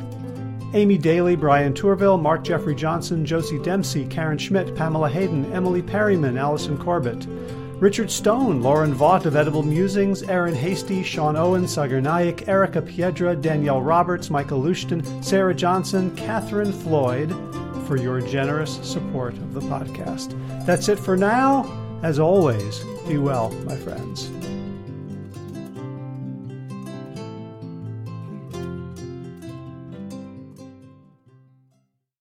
Amy Daly, Brian Tourville, Mark Jeffrey Johnson, Josie Dempsey, Karen Schmidt, Pamela Hayden, Emily Perryman, Allison Corbett, Richard Stone, Lauren Vaught of Edible Musings, Aaron Hasty, Sean Owen, Sagar Naik, Erica Piedra, Danielle Roberts, Michael Lushton, Sarah Johnson, Catherine Floyd, for your generous support of the podcast. That's it for now. As always, be well, my friends.